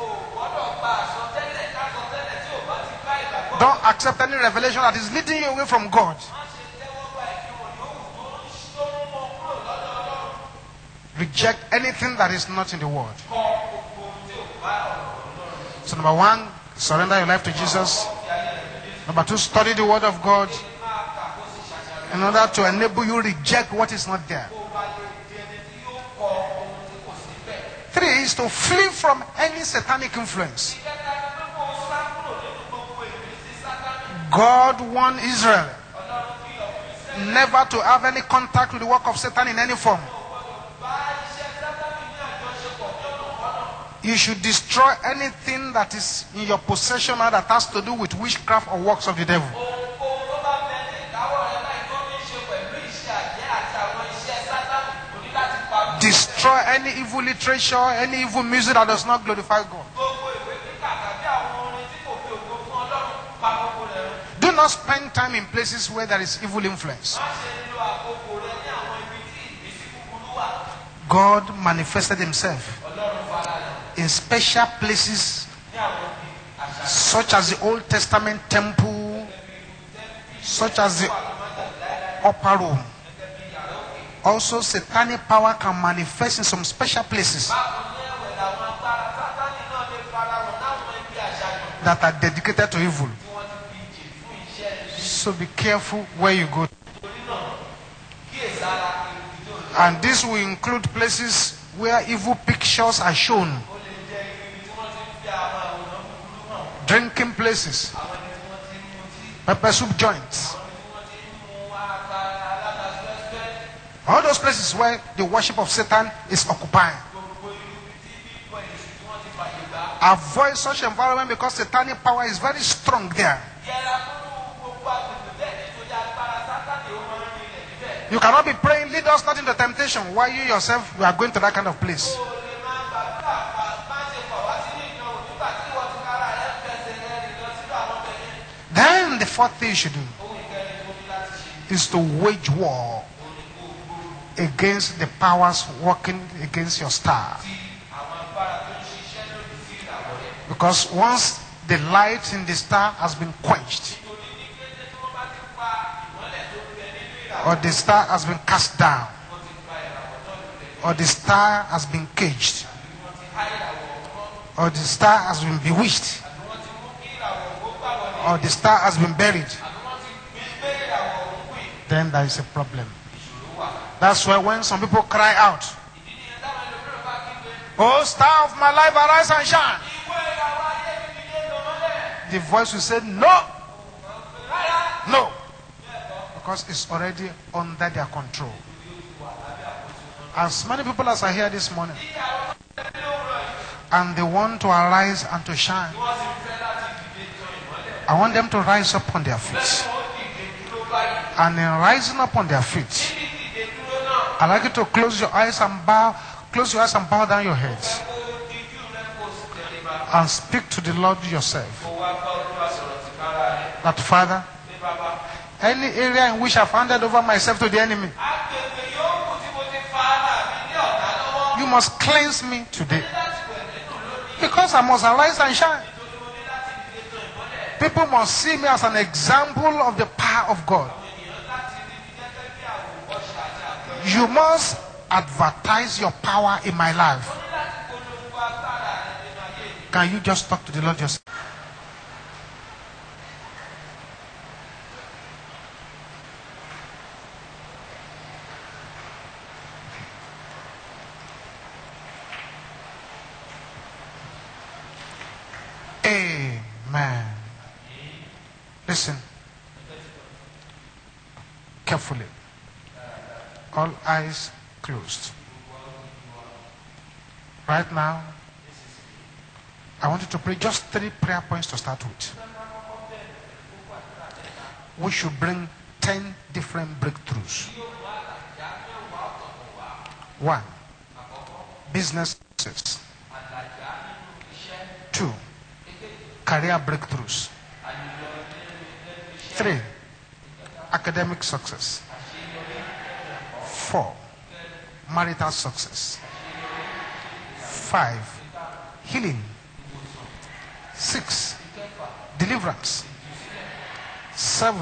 Speaker 1: Don't accept any revelation that is leading you away from God. Reject anything that is not in the Word. So number one, surrender your life to Jesus. Number two, study the Word of God in order to enable you to reject what is not there. Three is to flee from any satanic influence. God warned Israel never to have any contact with the work of Satan in any form. You should destroy anything that is in your possession or that has to do with witchcraft or works of the devil. Destroy any evil literature, any evil music that does not glorify God. Do not spend time in places where there is evil influence. God manifested himself in special places such as the Old Testament temple, such as the upper room. Also, satanic power can manifest in some special places that are dedicated to evil. So be careful where you go. And this will include places where evil pictures are shown. Drinking places, pepper soup joints. All those places where the worship of Satan is occupying. Avoid such environment because satanic power is very strong there. You cannot be praying, lead us not into temptation, while you yourself you are going to that kind of place. Then the fourth thing you should do is to wage war against the powers working against your star. Because once the light in the star has been quenched, or the star has been cast down, or the star has been caged, or the star has been bewitched, or the star has been buried, then there is a problem. That's why when some people cry out, "Oh, star of my life, arise and shine," the voice will say, "No, no," because it's already under their control. As many people as are here this morning, and they want to arise and to shine, I want them to rise up on their feet. And in rising up on their feet, I'd like you to close your eyes and bow, close your eyes and bow down your heads. And speak to the Lord yourself. That, Father, any area in which I've handed over myself to the enemy, you must cleanse me today. Because I must arise and shine. People must see me as an example of the power of God. You must advertise your power in my life. Can you just talk to the Lord yourself? Amen. Listen carefully. All eyes closed. Right now, I want you to pray just three prayer points to start with. We should bring ten different breakthroughs. One, business success. Two, career breakthroughs. Three, academic success. Four, marital success. Five, healing. Six, deliverance. Seven,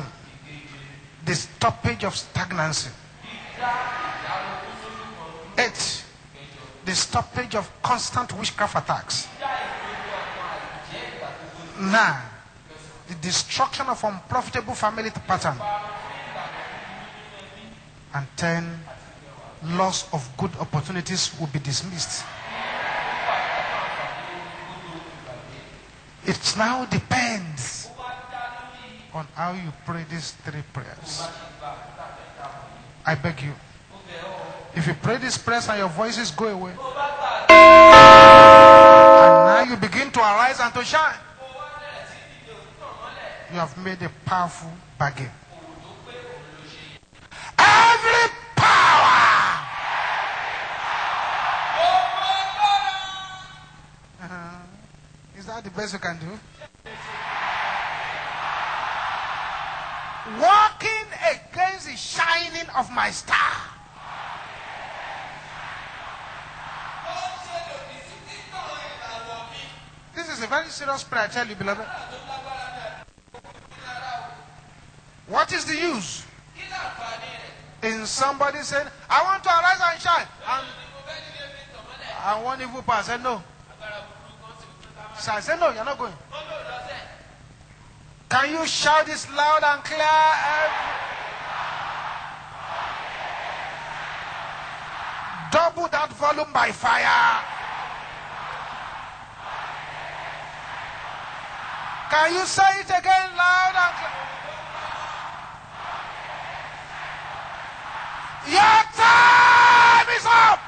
Speaker 1: the stoppage of stagnancy. Eight, stoppage of constant witchcraft attacks. Nine, the destruction of unprofitable family pattern. And ten, loss of good opportunities will be dismissed. It now depends on how you pray these three prayers. I beg you. If you pray these prayers and your voices go away, and now you begin to arise and to shine, you have made a powerful bargain. Every power uh, is that the best you can do? Walking against the shining of my star. This is a very serious prayer, I tell you, beloved. What is the use in somebody saying, I want to arise and shine, and, and one evil person said no? So I said, no, you're not going. Can you shout this loud and clear? Double that volume by fire. Can you say it again loud and clear? Your time is up.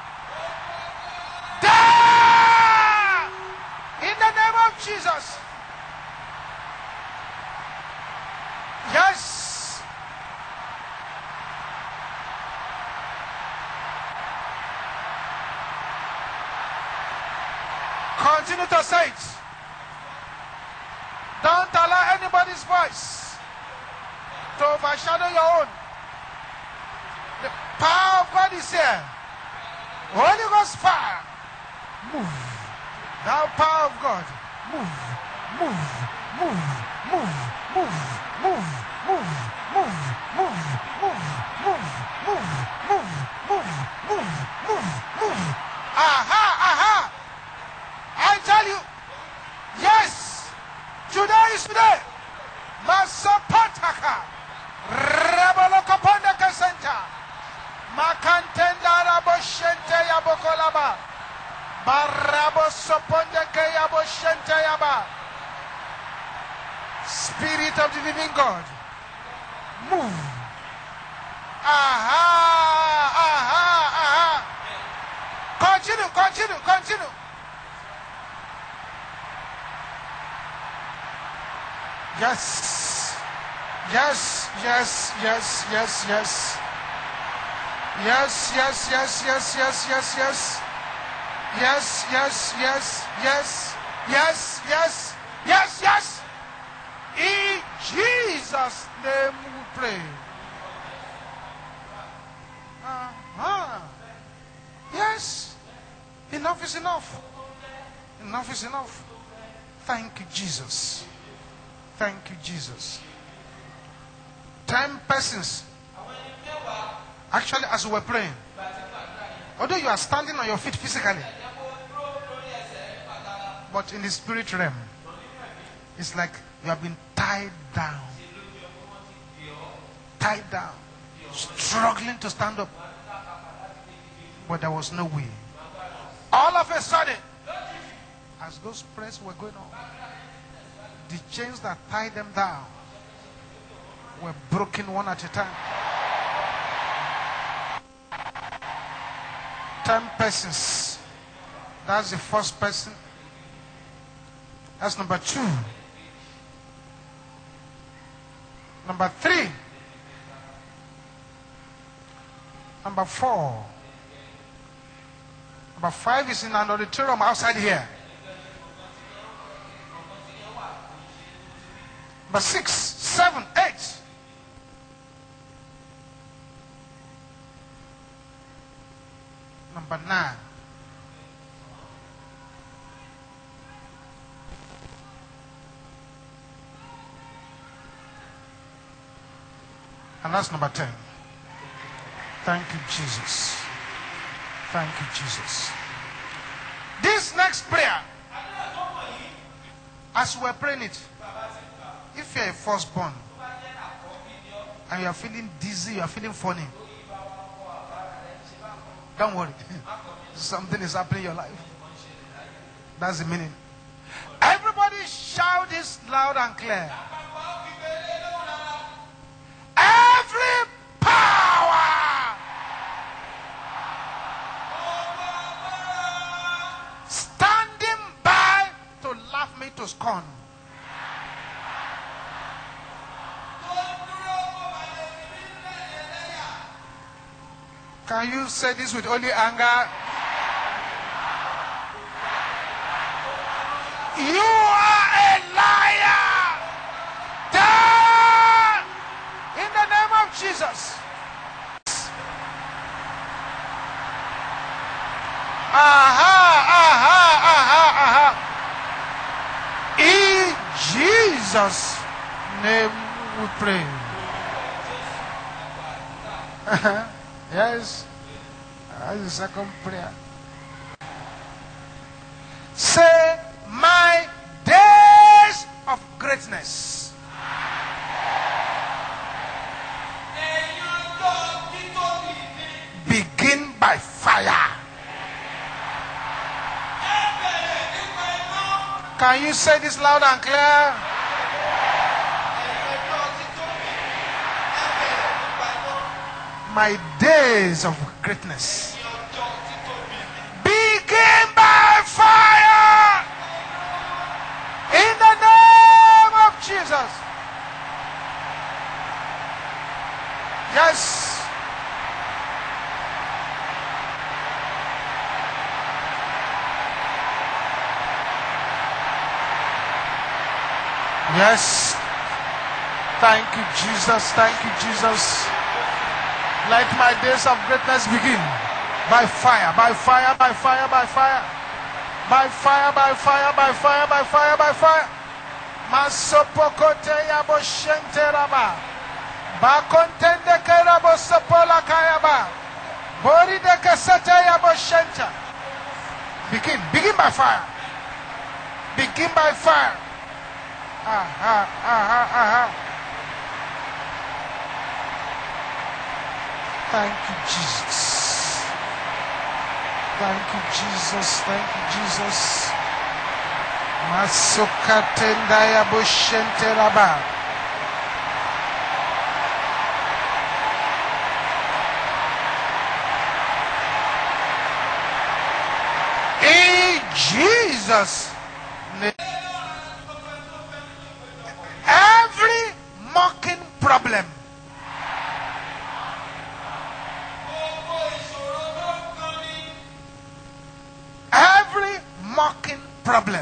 Speaker 1: There! In the name of Jesus. Yes. Continue to say it. Don't allow anybody's voice to overshadow your own. The power of God is here. Holy Ghost fire. Move. Thou power of God. Move. Move. Move. Move. Move. Move. Move. Move. Move. Move. Move. Move. Move. Move. Move. Move. Move. Aha. Aha. I tell you. Yes. Today is today. Masapataka. Rabalokapanda Center. Makantenda Raboshente Yabokolaba. Barabo Sopondeke Yaboshente Yaba. Spirit of the living God. Move. Aha. Aha. Aha. Continue, continue, continue. Yes. Yes, yes, yes, yes, yes. Yes, yes, yes, yes, yes, yes, yes. Yes, yes, yes, yes, yes, yes, yes, yes. In Jesus' name we pray. Uh-huh. Yes. Enough is enough. Enough is enough. Thank you, Jesus. Thank you, Jesus. Ten persons. Actually, as we were praying, although you are standing on your feet physically, but in the spirit realm, it's like you have been tied down. Tied down. Struggling to stand up. But there was no way. All of a sudden, as those prayers were going on, the chains that tied them down were broken one at a time. Ten persons. That's the first person. That's number two. Number three. Number four. Number five is in an auditorium outside here. Number six, seven, eight. Number nine. And that's number ten. Thank you, Jesus. Thank you, Jesus. This next prayer, as we were praying it, if you're a firstborn and you are feeling dizzy, you are feeling funny, don't worry. Something is happening in your life. That's the meaning. Everybody shout this loud and clear. Every power standing by to laugh me to scorn. Can you say this with only anger? You are a liar! Die! In the name of Jesus. Aha, aha, aha, aha. In Jesus' name we pray. Yes. That's the second prayer. Say, my days of greatness begin by fire. Can you say this loud and clear? My days of greatness begin by fire in the name of Jesus. Yes. Yes. Thank you, Jesus. Thank you, Jesus. Let my days of greatness begin by fire, by fire, by fire, by fire, by fire, by fire, by fire, by fire, by fire. Masopokote yabo shente raba, bakontende kerabo sopola kayaba, bori de kasete yabo shente. Begin, begin by fire, begin by fire. Aha, aha, aha. Thank you, Jesus. Thank you, Jesus. Thank you, Jesus. Masukatenda ya bushente raba. In Jesus' name. Every mocking problem, every mocking problem,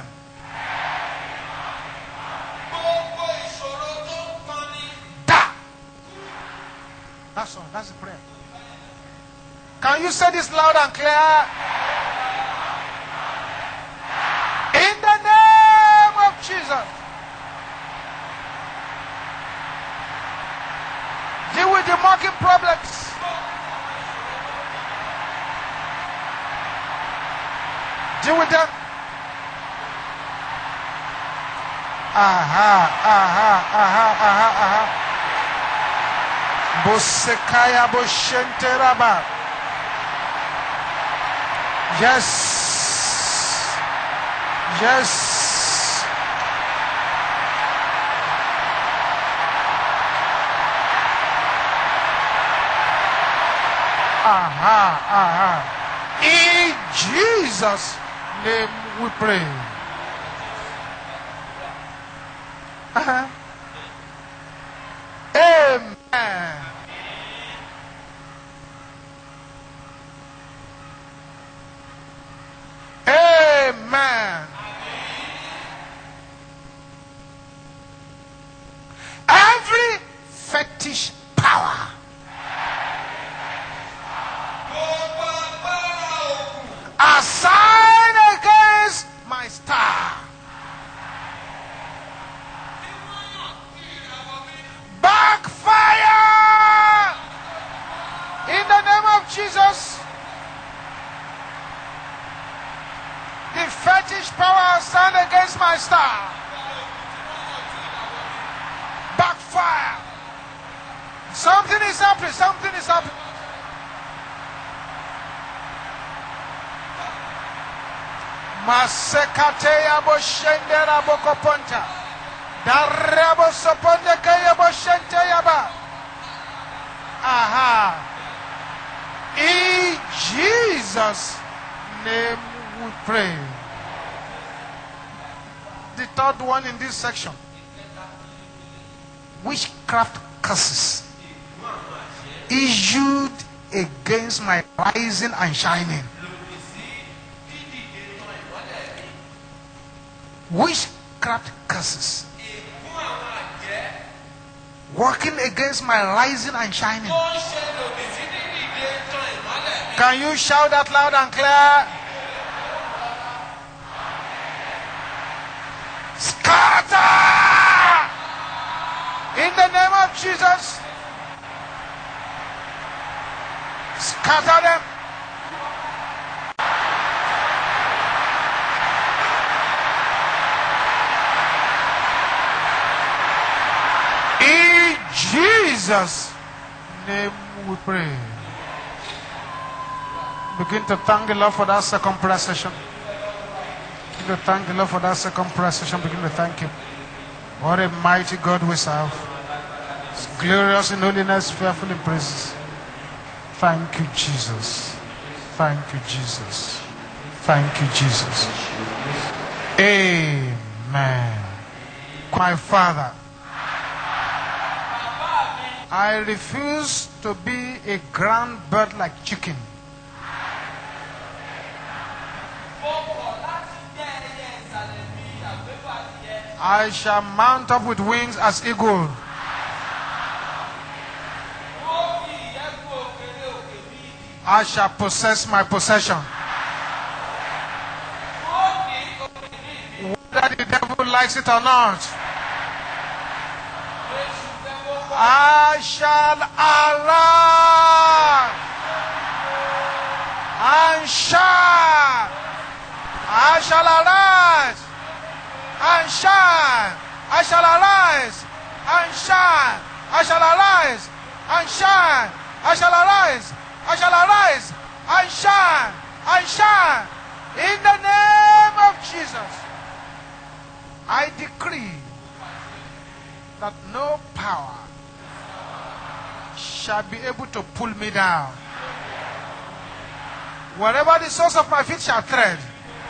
Speaker 1: da. That's all. That's the prayer. Can you say this loud and clear? In the name of Jesus. Deal with the mocking problems. Deal with them. Aha, aha, aha, aha, aha. Bosekaya boshente raba. Yes. Yes. Aha, aha. In Jesus' name we pray. Uh-huh. Amen. Amen. Every fetish power assigned against my star, backfire in the name of Jesus. shall stand against my star. Backfire. Something is happening. Something is happening. Masekateya boshendera bokoponta. Darabo soponde kaya boshente yaba. Aha. In Jesus' name we pray. The third one in this section. Witchcraft curses issued against my rising and shining. Witchcraft curses working against my rising and shining. Can you shout that loud and clear? Scatter! In the name of Jesus. Scatter them. In Jesus' name we pray. Begin to thank the Lord for that second prayer session. Begin to thank the Lord for that second prayer session. Begin to thank Him. What a mighty God we serve. It's glorious in holiness, fearful in praises. Thank you, Jesus. Thank you, Jesus. Thank you, Jesus. Amen. My Father, I refuse to be a ground bird like chicken. I shall mount up with wings as eagle. I shall possess my possession. Whether the devil likes it or not, I shall arise and shine. I shall arise and shine. I shall arise and shine. I shall arise and shine. I shall arise. I shall arise and shine and shine. In the name of Jesus, I decree that no power shall be able to pull me down. Wherever the soles of my feet shall tread,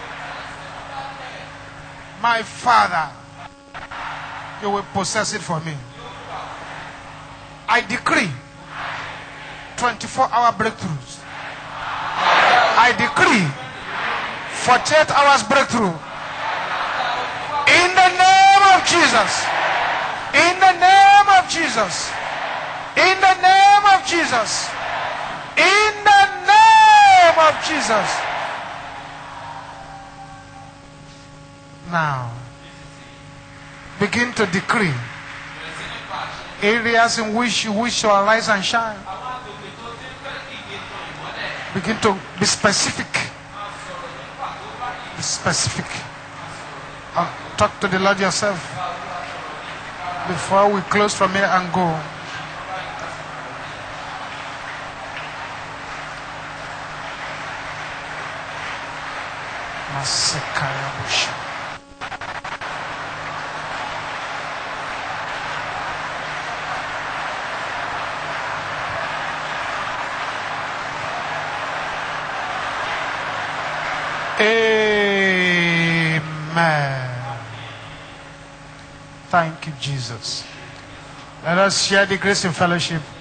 Speaker 1: my Father, you will possess it for me. I decree twenty-four hour breakthroughs. I decree forty-eight hours breakthrough. In the name of Jesus. In the name of Jesus. In the name of Jesus. In the name of Jesus. Now, begin to decree areas in which you wish to arise and shine. Begin to be specific. Be specific. And talk to the Lord yourself before we close from here and go. Amen. Thank you, Jesus. Let us share the grace in fellowship.